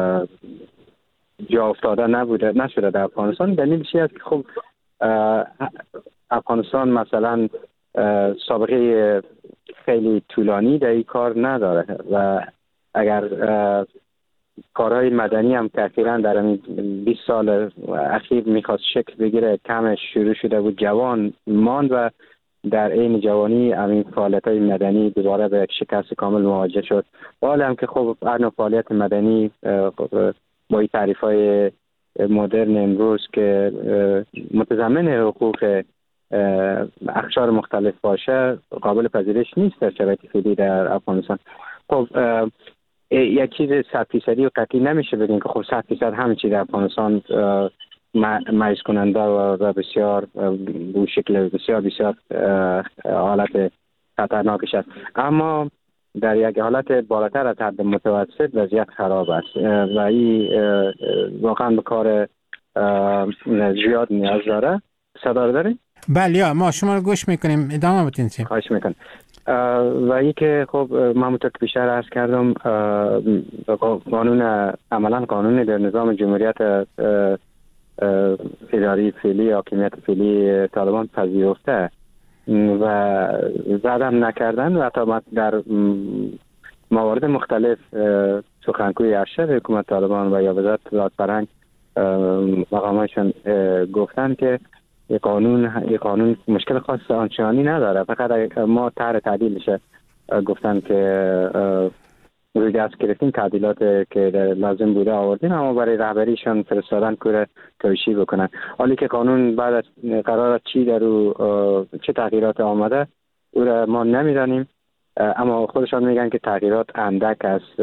جا افتاده نشده در افغانستان، دلیل چی است که خب افغانستان مثلا سابقه خیلی طولانی در این کار نداره و اگر کارهای مدنی هم که اخیراً در 20 سال اخیر میخواست شکل بگیره، کمش شروع شده بود، جوان ماند و در این جوانی همین فعالیت‌های مدنی دوباره به یک شکست کامل مواجه شد. حالا هم که خب هر فعالیت مدنی با این تعریف‌های مدرن امروز که متضمن حقوق اقشار مختلف باشه قابل پذیرش نیست در شرایط فعلی در افغانستان. خب یک چیز 100% و قطعی نمیشه بگیم که خب 100% همه چیز در افغانستان مایز کننده و بسیار به شکل بسیار حالت خطرناکش است، اما در یک حالت بالاتر از حد متوسط وضعیت خراب است و این واقعا به کار زیاد نیاز داره. صدا رو داریم؟ بله، ما شما رو گوش میکنیم، ادامه بدین. خواهش میکنم. و این که خب من همونطور که بیشتر عرض کردم عملا قانون در نظام جمهوریت اداری فعلی حاکمیت فعلی طالبان پذیرفته و زدم نکردن و حتی در موارد مختلف سخنگوی ارشد حکومت طالبان و یا وزارت اطلاعات فرهنگ مقامایشان گفتن که یک قانون مشکل خاص آنچنانی نداره، فقط ما طرح تعدیلش گفتن که روی دست گرفتیم، تعدیلات که لازم بوده آوردیم، اما برای رهبریشان فرستادن که توشیح بکنن. حالی که قانون بعد از قرار چه تغییرات آمده او را ما نمیدانیم، اما خودشان میگن که تغییرات اندک است.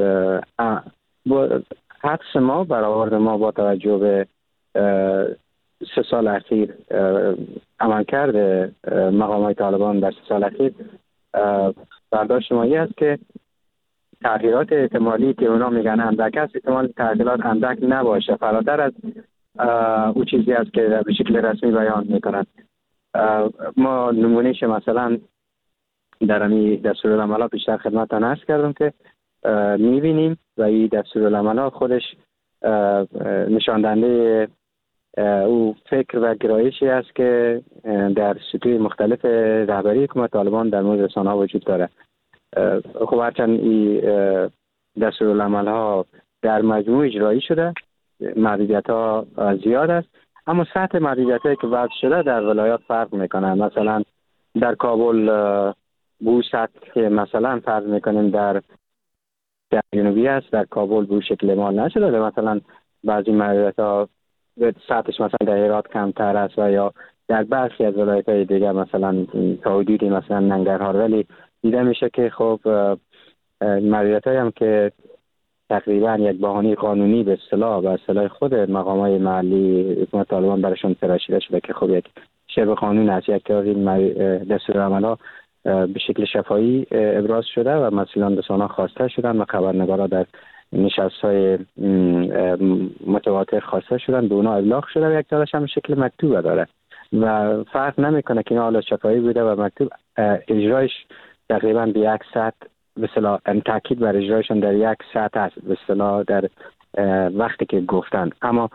حدس ما برآورد ما با توجه به 3 سال اخیر عملکرد مقامات طالبان در 3 سال اخیر برداشت ما این است که تغییرات احتمالی که اونا میگن اندک است، احتمال تغییرات اندک نباشه، فراتر از او چیزی است که به شکل رسمی بیان میکنند. ما نمونهش مثلا در امی دستورالعمل‌ها بیشتر خدمتتان عرض کردم که میبینیم و این دستورالعمل‌ها خودش نشاندهنده او فکر و گرایشی است که در سطوح مختلف رهبری حکومت طالبان در مورد رسانه‌ها وجود داره. خب هرچند این دستورالعمل‌ها در مجموع اجرایی شده، محدودیت‌ها زیاد است، اما سطح محدودیت‌هایی که وضع شده در ولایات فرق میکنه. مثلا در کابل بو سطح مثلا فرق میکنیم در جنوبی است، در کابل بو شکل اعمال نشده. مثلا بعضی محدودیت‌ها سطحش مثلا در هرات کمتر است و یا در برخی از ولایت‌های دیگه مثلا تا حدودی مثلا ننگرهار، ولی دیده میشه که خب محدودیت‌هایی هم که تقریبا یک بهانه قانونی به اصطلاح خود مقامات محلی حکومت طالبان براشون تراشیده شده که خب یک شبه قانون است، یک دستورالعمل‌ها به شکل شفاهی ابراز شده و مسئولان رسانه‌ها خواسته شدن و خبرنگارا در نشست‌های متواتر خواسته شدن، به اونا ابلاغ شده و یک تاش هم شکل مکتوب داره و فرق نمیکنه که اینا حالا شفاهی بوده و مکتوب. اجرایش تقریبا به یک سطح به اصطلاح تاکید بر اجرایشون در یک سطح است به اصطلاح در وقتی که گفتن، اما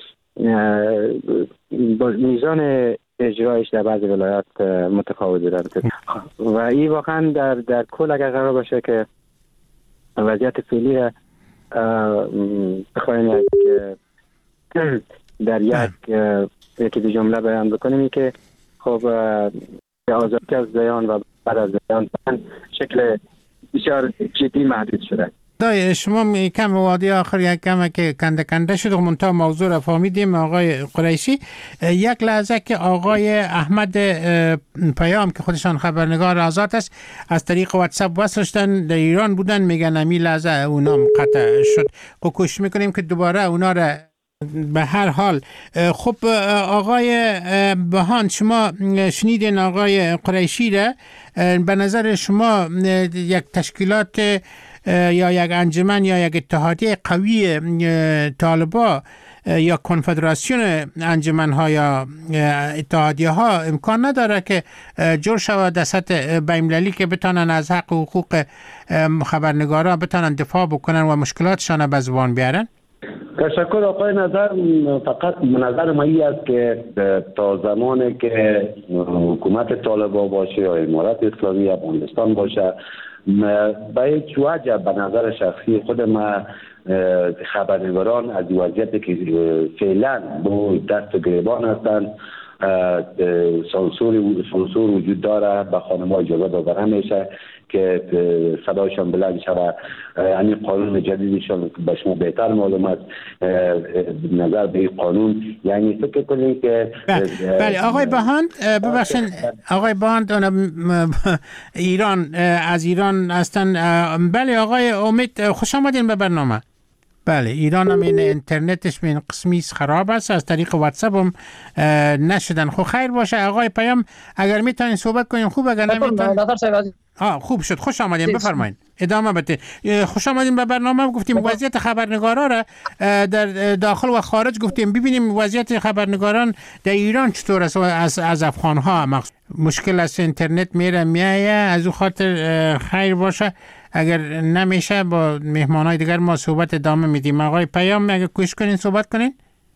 میزان اجرایش در بعضی ولایات متفاوت بوده و این واقعا در کل اگر قرار باشه که وضعیت فعلی را بخوایم در یکی دو جمله بیان بکنیم که خب آزادی از بیان و بعد از بیان شکل بسیار جدی محدود شده. شما کم وادی آخر یک کم که کنده شد منتها موضوع را فهمیدیم. آقای قریشی، یک لحظه که آقای احمد پیام که خودشان خبرنگار آزاد است از طریق واتساپ وصل شدن، در ایران بودن، میگن امی لحظه اونام قطع شد. کوشش میکنیم که دوباره اونا را به هر حال. خب آقای بهان، شما شنیدین آقای قریشی را، به نظر شما یک تشکیلات یا یک انجمن یا یک اتحادیه قوی طالبا یا کنفدراسیون انجمن‌ها یا اتحادیه ها امکان نداره که جور شود در سطح بین‌المللی که بتانن از حق و حقوق خبرنگارا بتانن دفاع بکنن و مشکلاتشان به زبان بیارن؟ تشکر آقای نظر. فقط نظر ما این است که تا زمانی که حکومت طالبان باشه یا امارت اسلامی افغانستان باشه، به هیچ وجه به نظر شخصی خود ما خبرنگاران از وضعیتی که فعلا با دست گریبان هستند سانسور وجود داره، به خانم‌ها اجازه داده نمیشه که صدایشان بلند شود. یعنی قانون جدیدشان به شما بهتر معلوم است. نظر به این قانون یعنی فکر کنید که بله آقای بهاند ببخشید آقای بهاند ایران از ایران هستن. بله آقای امید خوش آمدین به برنامه. بله ایران هم این اینترنتش به این قسمی خراب است، از طریق واتساپ هم نشدن. خب خیر باشه آقای پیام اگر میتونین صحبت کنین خوب، اگر نمیتونین خوب شد. خوش آمدین، بفرمایید ادامه بده. خوش آمدین به برنامه. گفتیم وضعیت خبرنگارا را در داخل و خارج گفتیم، ببینیم وضعیت خبرنگاران در ایران چطور است از افغان‌ها. مشکل از اینترنت میایه، از او خاطر خیر باشه. اگر نمیشه با مهمانای دیگر ما صحبت ادامه میدیم. آقای پیام اگر کوشش کنین صحبت کنین.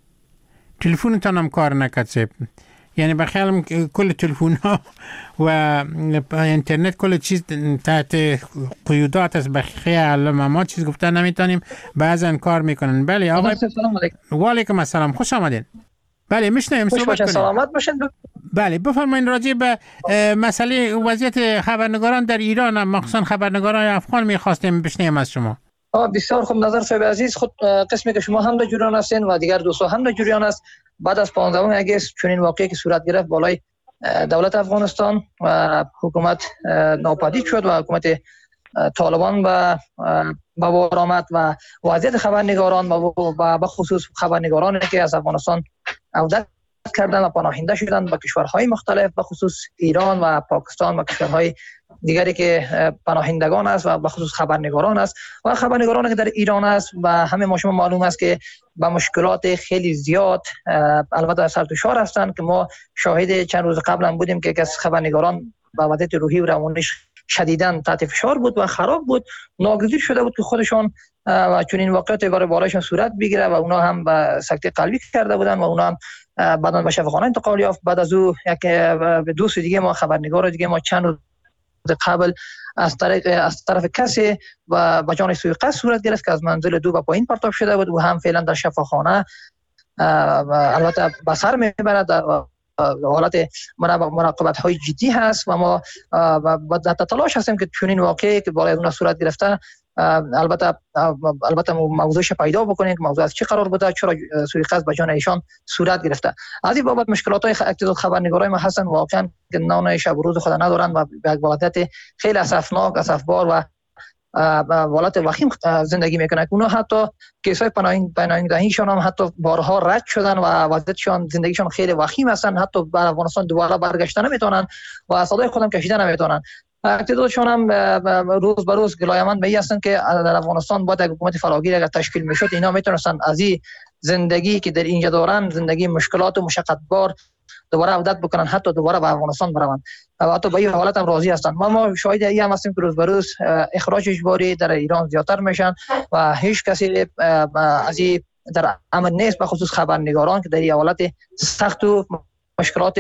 تلفنتون هم کار نکرد، یعنی بخیالم کل تلفن ها و اینترنت کل چیز تحت قیودات است. بخیال ما چیز گفتن نمیتونیم، بعضن کار میکنن. بله آقای و علیکم السلام، خوش آمدین. بله میشنویم، صحبت کنید. سلامت باشین. بله بفرمایید راجع به مسئله وضعیت خبرنگاران در ایران، مخصوصا خبرنگاران افغان میخواستیم بشنویم از شما. بسیار خوب. نظر صاحب عزیز، خود قسمی که شما هم در جریان هستین و دیگر دوستان هم در جریان است. بعد از 15 اگست چنین واقعی که صورت گرفت بالای دولت افغانستان و حکومت ناپدید شد و حکومت طالبان به بار آمد و وضعیت خبرنگاران و به خصوص خبرنگارانی که از افغانستان عودت کردن و پناهنده شدن به کشورهای مختلف، به خصوص ایران و پاکستان و کشورهای دیگری که پناهندگان است و به خصوص خبرنگاران است و خبرنگارانی که در ایران است و همه ما شما معلوم است که با مشکلات خیلی زیاد البته سر دچار هستند که ما شاهد چند روز قبل هم بودیم که از خبرنگاران با وضعیت روحی و روانیش شدیداً تحت فشار بود و خراب بود، ناگزیر شده بود که خودشان و چنین واقعیت برایشان صورت بگیره و اونا هم به سکته قلبی کرده بودن و اونا هم بعداً به شفاخانه انتقال یافت. بعد از او یک دوست دیگه ما خبرنگار دیگه ما چند روز قبل از طرف کسی و با جان سوء صورت گرفت که از منزل 2 به پایین پرتاب شده بود و هم فعلا در شفاخانه البته به سر میبرد، حالت مراقبت های جدی هست و ما در تلاش هستیم که چنین واقعی که بالای اون صورت گرفته البته موضوعش پیدا بکنیم که موضوع از چه قرار بوده، چرا سوء قصد به جان ایشان صورت گرفته. از این بابت مشکلات های اقتصاد خبرنگارای ما هستن واقعا که نان شب و روز خود ندارن و به وضعیت خیلی اسفناک، اسفبار و حالت وخیم زندگی میکنن. اونا حتی کیسای پناهندگیشون هم حتی بارها رد شدن و وضعیتشون زندگیشون خیلی وخیم هستن، حتی به افغانستان دوباره برگشتن نمیتونن و صدای خودم کشیدن نمیتونن. اقتدارشون هم روز به روز گلایمند به این هستن که در افغانستان باید یک حکومت فراگیر اگر تشکیل میشد اینا میتونستن از این زندگی که در اینجا دارن، زندگی مشکلات و مشقت بار، دوباره عودت بکنن، حتی دوباره به افغانستان بروند و حتی به این حالت هم راضی هستند. ما شاهد این هم هستیم که روز به روز اخراج اجباری در ایران زیادتر میشن و هیچ کسی از این در امن نیست، به خصوص خبرنگاران که در این حالت سخت و مشکلات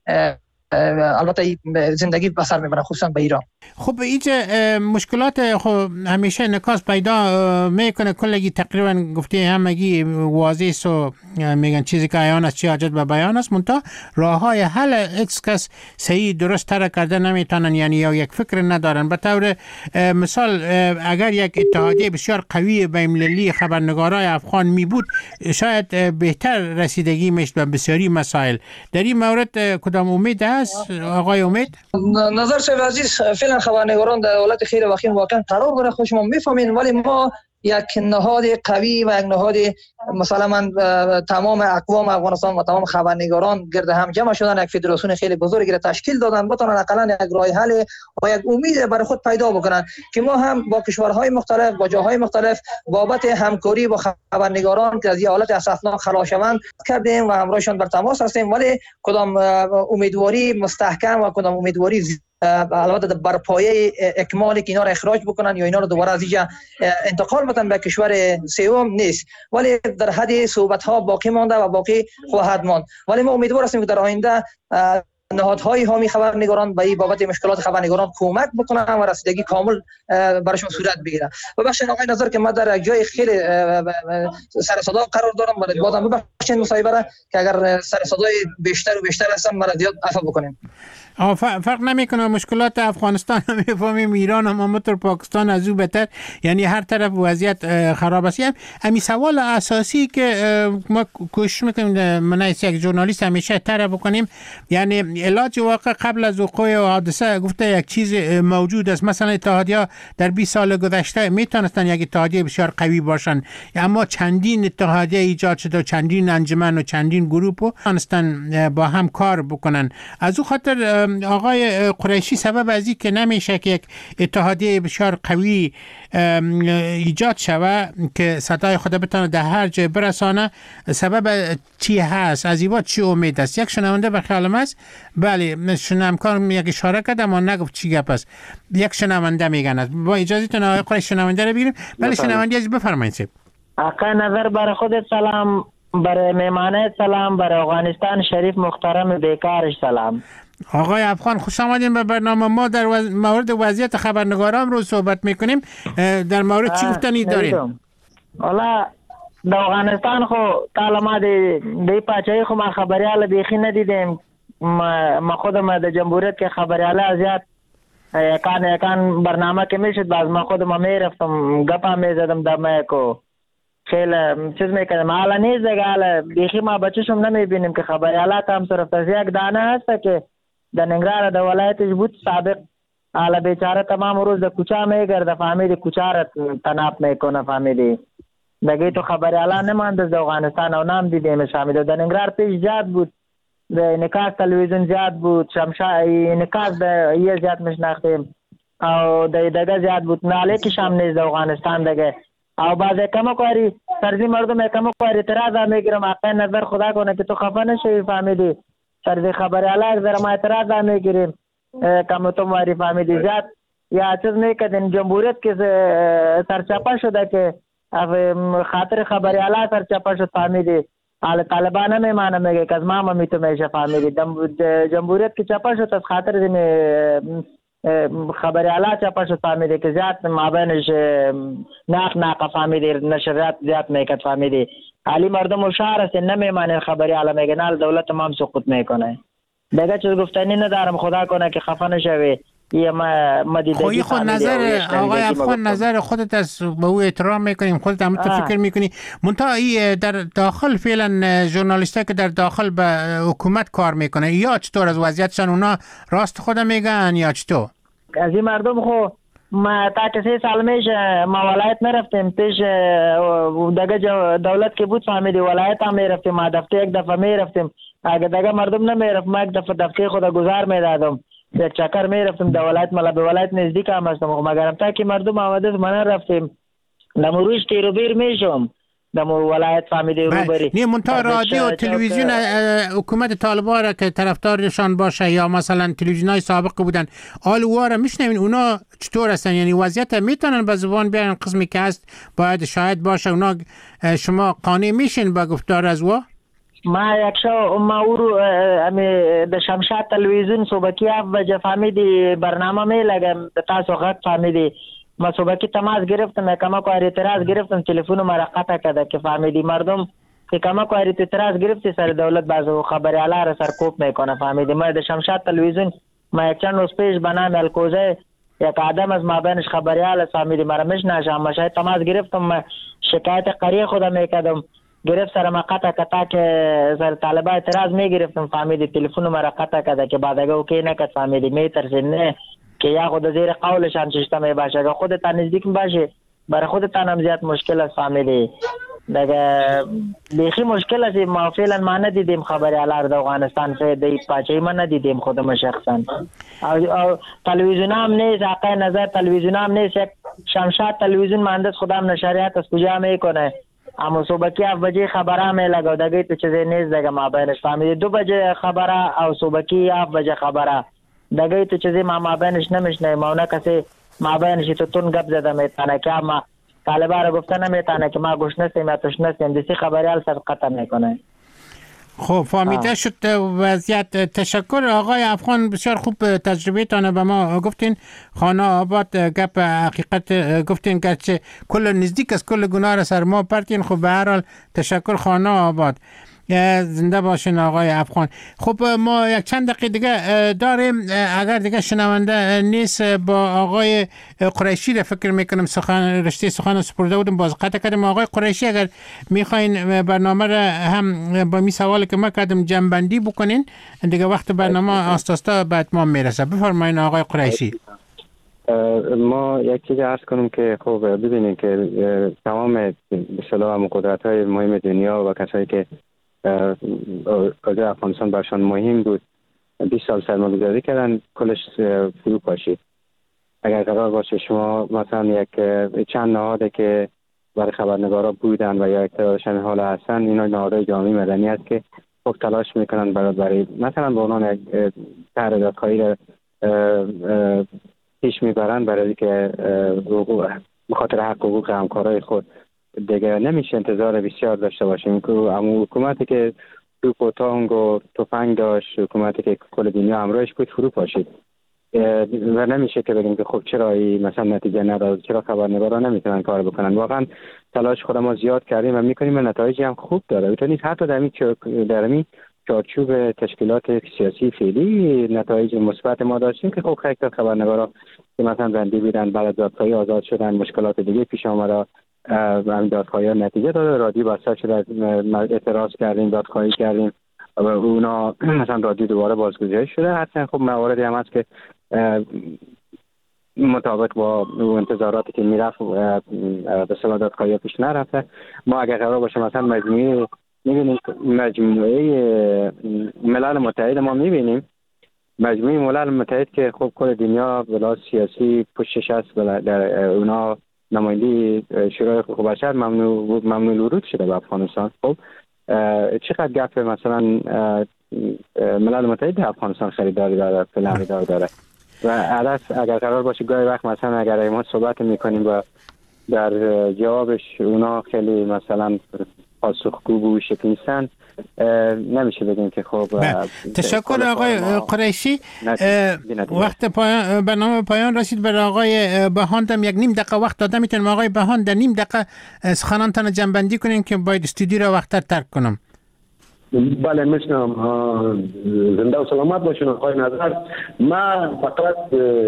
البته زندگی به سر میبرن خصوصا به ایران. خب اینجا مشکلات همیشه انعکاس پیدا میکنه. کلگی تقریبا گفته همگی واضح است و میگن چیزی که عیان است چی حاجت به بیان است، منتها راه های حل هیچ کس صحیح درست تر کرده نمیتونن، یعنی یا یک فکر ندارن. به طور مثال اگر یک اتحادیه بسیار قوی بین‌المللی خبرنگارای افغان می بود شاید بهتر رسیدگی میشد به بسیاری مسائل. در این مورد کدام امید است آقای امید؟ نظر شما عزیز، فعلا خبرنگاران در حالت خیلی وخیم واقعا قرار داره، خود شما میفهمین، ولی ما یک نهاد قوی و یک نهاد مثلا من تمام اقوام افغانستان و تمام خبرنگاران گرد هم جمع شدن، یک فدراسیون خیلی بزرگی را تشکیل دادن بتونن حداقل یک راه حل و یک امید برای خود پیدا بکنن که ما هم با کشورهای مختلف با جاهای مختلف بابت همکاری با خبرنگاران که از این حالت اسفناک خلاص شوند کردیم و همراهشان بر تماس هستیم، ولی کدام امیدواری مستحکم و کدام امیدواری البته بر پایه اکمالی که اینا را اخراج بکنن یا اینا رو دوباره از اینجا انتقال بدن به کشور سوم نیست، ولی در حد صحبت ها باقی مانده و باقی خواهد ماند. ولی ما امیدوار هستیم که در آینده نهادهای حامی خبرنگاران به این بابت مشکلات خبرنگاران کمک بکنن و رسیدگی کامل براشون صورت بگیره. ببخشید آقای نظر که من در جای خیلی سر صدا قرار دارم، بازم ببخشید مصاحبه را که اگر سر صدای بیشتر و بیشتر هستم مرا زیاد عفو بکنیم. فرق نمیکنه، مشکلات افغانستان هم میفهمیم، ایران هم همونطور، پاکستان از او بهتر، یعنی هر طرف وضعیت خراب است. همین سوال اساسی که ما کوشش میکنیم من یک ژورنالیست همیشه طرح بکنیم، یعنی علاج واقع قبل از وقوع حادثه گفته یک چیز موجود است. مثلا اتحادیه در 20 سال گذشته میتونستن یک اتحادیه بسیار قوی باشن، اما چندین اتحادیه ایجاد شده و چندین انجمن و چندین گروه تونستن با هم کار بکنن. از او خاطر آقای قریشی سبب از این که نمیشه که یک اتحادیه بسیار قوی ایجاد شود که صدای خود بتونه در هر جای برسانه، سبب چی هست؟ از این چی امید است؟ یک شنونده به خیالم است، بله شنوندگان یک اشاره کرد اما نگفت چی گپ است. یک شنونده میگن است. با اجازهتون آقای قریشی شنونده رو بگیریم. بله شنونده از بفرمایید. آقا نظر برای خودت سلام، برای مهمانه سلام، برای افغانستان شریف محترم بیکارش سلام. آقای افغان خوش آمدین به برنامه. ما در مورد وضعیت خبرنگاران رو صحبت میکنیم. در مورد چی گفتنی دارین؟ حالا در افغانستان خو تعالی ما دی پاچای خو ما خبریال بیخی ندیدیم. ما خودم در جمهوریت که خبریال زیاد یکان برنامه که میشد باز ما خودم میرفتم گپا میزدم در میکو خیلی چیز میکنم. حالا نیز دیگه بیخی ما بچه‌شم نمیبینیم که خبریالات هم صرف از یک دانه هست که در ننگرهار در ولایتش بود سابق. حالا بیچاره تمام روز در کوچه میگرده، فهمیدی کوچه را تناب میکنه، فهمیدی دیگه تو خبریالا نمانده در افغانستان او نام دیدیمش. فهمیدی در ننگرهار پیش زیاد بود، نکاس تلویزیون زیاد بود، نکاس یه زیاد مشناختیم او دیگه زیاد بود، ناله که شام نیز در افغانستان دیگه او بعض کم کاری سرزی مردم کم کاری اعتراض میگیرم. آقای نظر خدا کنه که تو خفه نشی، فهمیدی سرزی خبریالا در ما اعتراض میگیریم کم تو ماری، فهمیدی زیاد یا چیز میکردین. جمهوریت که سرچاپا شده که خاطر خبریالا سرچاپا شد، فهمیدی حال طالبان میمانه میگه که از ما میتو میشه، فهمیدی جمهوریت که چاپا شد از خاطر خبریالا چاپا شد، فهمیدی که زیاد مابینش ناق فهمیدی نشریات زیاد میکرد، فهمیدی حالی مردم هوشیار است نمیمانه خبریالا میگه نال دولت تمام سقوط میکنه. دیگه چیز گفتنی ندارم، خدا کنه که خفه نشوی. خوی خود نظر آقای افغان نظر خودت از به او احترام میکنیم، خودت هم فکر میکنی منتها در داخل فعلا ژورنالیستا که در داخل به حکومت کار میکنه یا چطور از وضعیتشان اونا راست خود میگن یا چطور؟ از این مردم خو ما تا 3 سال میشه ما ولایت نرفتیم، پیش دیگه دولت که بود فهمیدی ولایت هم میرفتیم، ما دفعه یک دفعه میرفتیم، اگه دیگه مردم نمیرفت ما یک دفعه خود گذار میدادم، یک چکر میرفتیم در ولایت، ملا به ولایت نزدیک هم هستم مگرم تا که مردم آمده ما نرفتیم نمروش تیرو بیر میشم دمو ولایت فهمیدی روبری. نه منتها رادیو و تلویزیون حکومت طالبان را که طرفدارشان باشه یا مثلا تلویزیونای سابق بودن آلوها را میشنوین، اونا چطور هستن؟ یعنی وضعیت میتونن به زبان بیارن قسمی که هست باید شاید باشه، اونا شما قانع میشین با گفتار از وا؟ ما یک شو ما اورو د شمشاد تلویزیون صبحکی 7 بجه فهمیدی برنامه می لگم تاسو غږ فهمیدی ما صبحکی تماس گرفتم کما کو اعتراض گرفتم تلفن ما را قطع کرده که فهمیدی مردم که کما کو اعتراض گرفتی سر دولت بازو خبریالا را سرکوب میکنه، فهمیدی ما د شمشاد تلویزیون ما یک چند روز پیش بنام الکوزه یک آدم از مابینش خبریال فهمیدی مرا میشناسم، ما شاید تماس گرفتم شکایت قریه خودم میکردم گرفت سر ما قطع کتا که سر طالبا اعتراض میگرفتم فهمیدی تلفن ما را قطع کرده که بعد اگه اوکی نکرد فهمیدی میترسید نه که یا خود زیر قولشان چشته باشه اگه خودتان نزدیک باشه برای خودتان هم زیاد مشکل است فهمیدی دیگه بیخی مشکل است. ما فعلا ما ندیدیم خبریالا در افغانستان فعلا پاچه ما ندیدیم خودم شخصا او تلویزیون هم نیست آقای نظر تلویزیون هم نیست یک شمشاد تلویزیون مهندس خودم نشریات از کجا میکنه اما صبحکی 7 بجه خبره می لگو دیگه تو چیزی نیست دیگه ما بینش فهمیدی 2 بجه خبره او صبحکی 7 بجه خبره دیگه تو چیزی ما بینش نمیشنه ما اونا کسی ما بینش تو تون گپ زده میتانه که ما طالبا را گفته نمیتانه که ما گوش نستیم یا توش نستیم دیسی خبریال سر قطع میکنه. خب فهمیده شد وضعیت. تشکر آقای افغان، بسیار خوب تجربه تانه به ما گفتین. خانه آباد گپ حقیقت گفتین گرچه کل نزدیک از کل گناه را سر ما پرتین. خب به هر حال تشکر خانه آباد، زنده باشین آقای افغان. خب ما یک چند دقیقه دیگه داریم، اگر دیگه شنونده نیست با آقای قریشی را فکر میکنم رشته سخن سپرده بودم باز قطع کردم. آقای قریشی اگر میخواین برنامه را هم با می سوالی که ما کردم جنبندی بکنین دیگه وقت برنامه آستاستا به اتمام میرسه. بفرمایین آقای قریشی. ما یک چیز عرض کنم که خب ببینید که تمام به اصطلاح قدرت‌های مهم دنیا و کسایی که اوضاع افغانستان برشان مهم بود 20 سال سرمایه‌گذاری کردن، کلش فرو پاشید. اگر قرار باشه شما مثلا یک چند نهاده که برای خبرنگارا بودن و یا اقتدارشان حال هستن، اینا نهادهای جامعه مدنی است که خب تلاش میکنن برای مثلا به عنوان یک طرح دادخواهی را پیش میبرن برای که بخاطر حق حقوق همکارای خود. دیگه نمیشه انتظار بسیار داشته باشیم که اما حکومتی که توپ و تانگ و تفنگ داشت، حکومتی که کل دنیا همراهش بود فرو پاشید و نمیشه که بگیم که خب چرا مثلا نتیجه نداد، چرا خبرنگارا نمیتونن کار بکنن. واقعا تلاش خود ما زیاد کردیم و میکنیم و نتایجی هم خوب داره. بتونید حتی در این چارچوب تشکیلات سیاسی فعلی نتایج مثبت ما داشتیم که خب خیلی خبرنگارا که مثلا بندی بودن بعد از دادخواهی آزاد شدن، مشکلات دیگه پیش آمد، همین دادخواهی نتیجه داده، رادیو بسته شده، اعتراض کردیم، دادخواهی کردیم و اونا مثلا رادیو دوباره بازگذاری شده. حتی خب مواردی هم هست که مطابق با انتظاراتی که میرفت به صلاح دادخواهی پیش نرفته. ما اگر قرار باشه مثلا مجموعه ملل متحد ما میبینیم، مجموعه ملل متحد که خب کل دنیا بلا سیاسی پشتش هست، در اونا نمایندی شورای حقوق بشر ممنوع ورود شده به افغانستان. خب چقدر گپ مثلا ملل متحد افغانستان خریداری داره، فلان داره و علاوه اگر قرار باشه گاهی وقت مثلا اگر ما صحبت میکنیم و در جوابش اونا خیلی مثلا پاسخگو و شکل نیستن، نمیشه بگیم که خب. تشکر آقای قریشی. وقت برنامه پایان رسید. برای آقای بهاندم یک نیم دقیقه وقت داده. میتونم آقای بهاند در نیم دقیقه سخنانتان جنبندی کنین که باید استودیو را وقتتر ترک کنم. بله میشنم. زنده و سلامت باشین آقای نظر. من فقط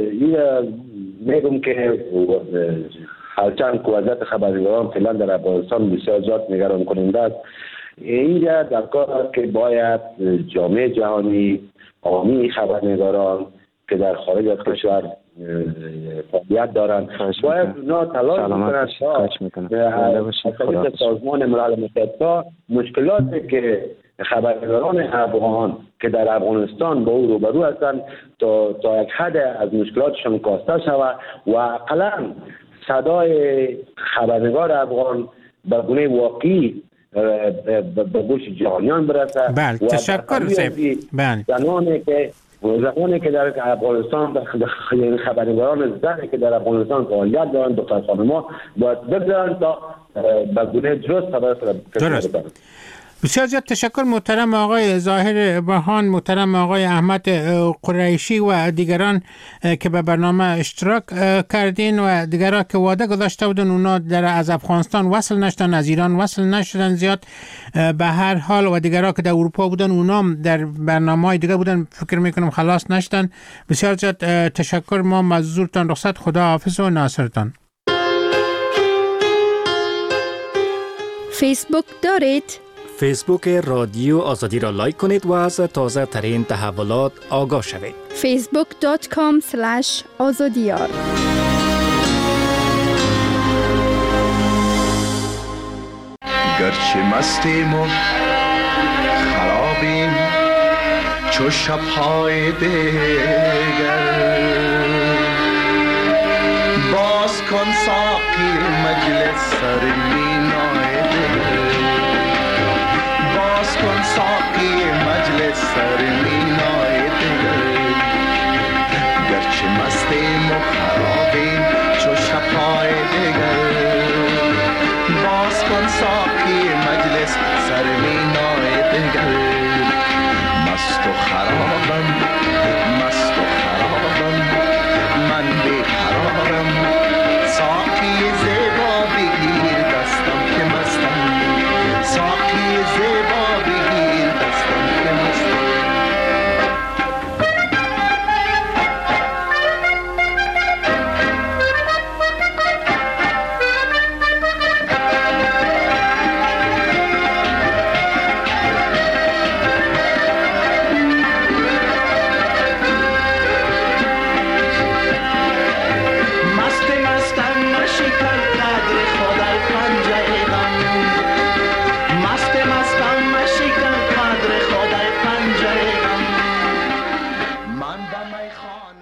میگم که هرچند که وضعیت خبرنگاران فعلا در افغانستان بسیار زیاد نگران کننده است، اینجا در کار است که باید جامعه جهانی، عامی خبرنگاران که در خارج از کشور فعالیت دارند باید اونا تلاش کنند تا سازمان ملل متحد مشکلاتی که خبرنگاران افغان که در افغانستان با او روبرو هستند تا یک حد از مشکلاتشان کاسته شود و اقلا صدای خبرنگار افغان به گونه واقعی به گوش جهانیان برسه. بله تشکر زنانی که در افغانستان خبرنگاران زنی که در افغانستان فعالیت دارند، دختر خانم‌ها باید بگذارن تا به گونه درست خبر برسن. بسیار زیاد تشکر محترم آقای ظاهر بهان، محترم آقای احمد قریشی و دیگران که به برنامه اشتراک کردین و دیگران که وعده گذاشته بودن اونا از افغانستان وصل نشدن، از ایران وصل نشدن زیاد. به هر حال و دیگران که در اروپا بودن اونا در برنامه‌های دیگه بودن، فکر میکنم خلاص نشدن. بسیار زیاد تشکر. ما مزورتان رخصت. خدا حافظ و ناصرتان. فیسبوک دارید؟ فیسبوک رادیو آزادی را لایک کنید و از تازه ترین تحولات آگاه شوید. facebook.com/azadiyar. گرچه مستیم و خرابیم چو شب‌های دیگر، باز کن ساقی مجلس سر مینای دل، باز کن ساقی مجلس سر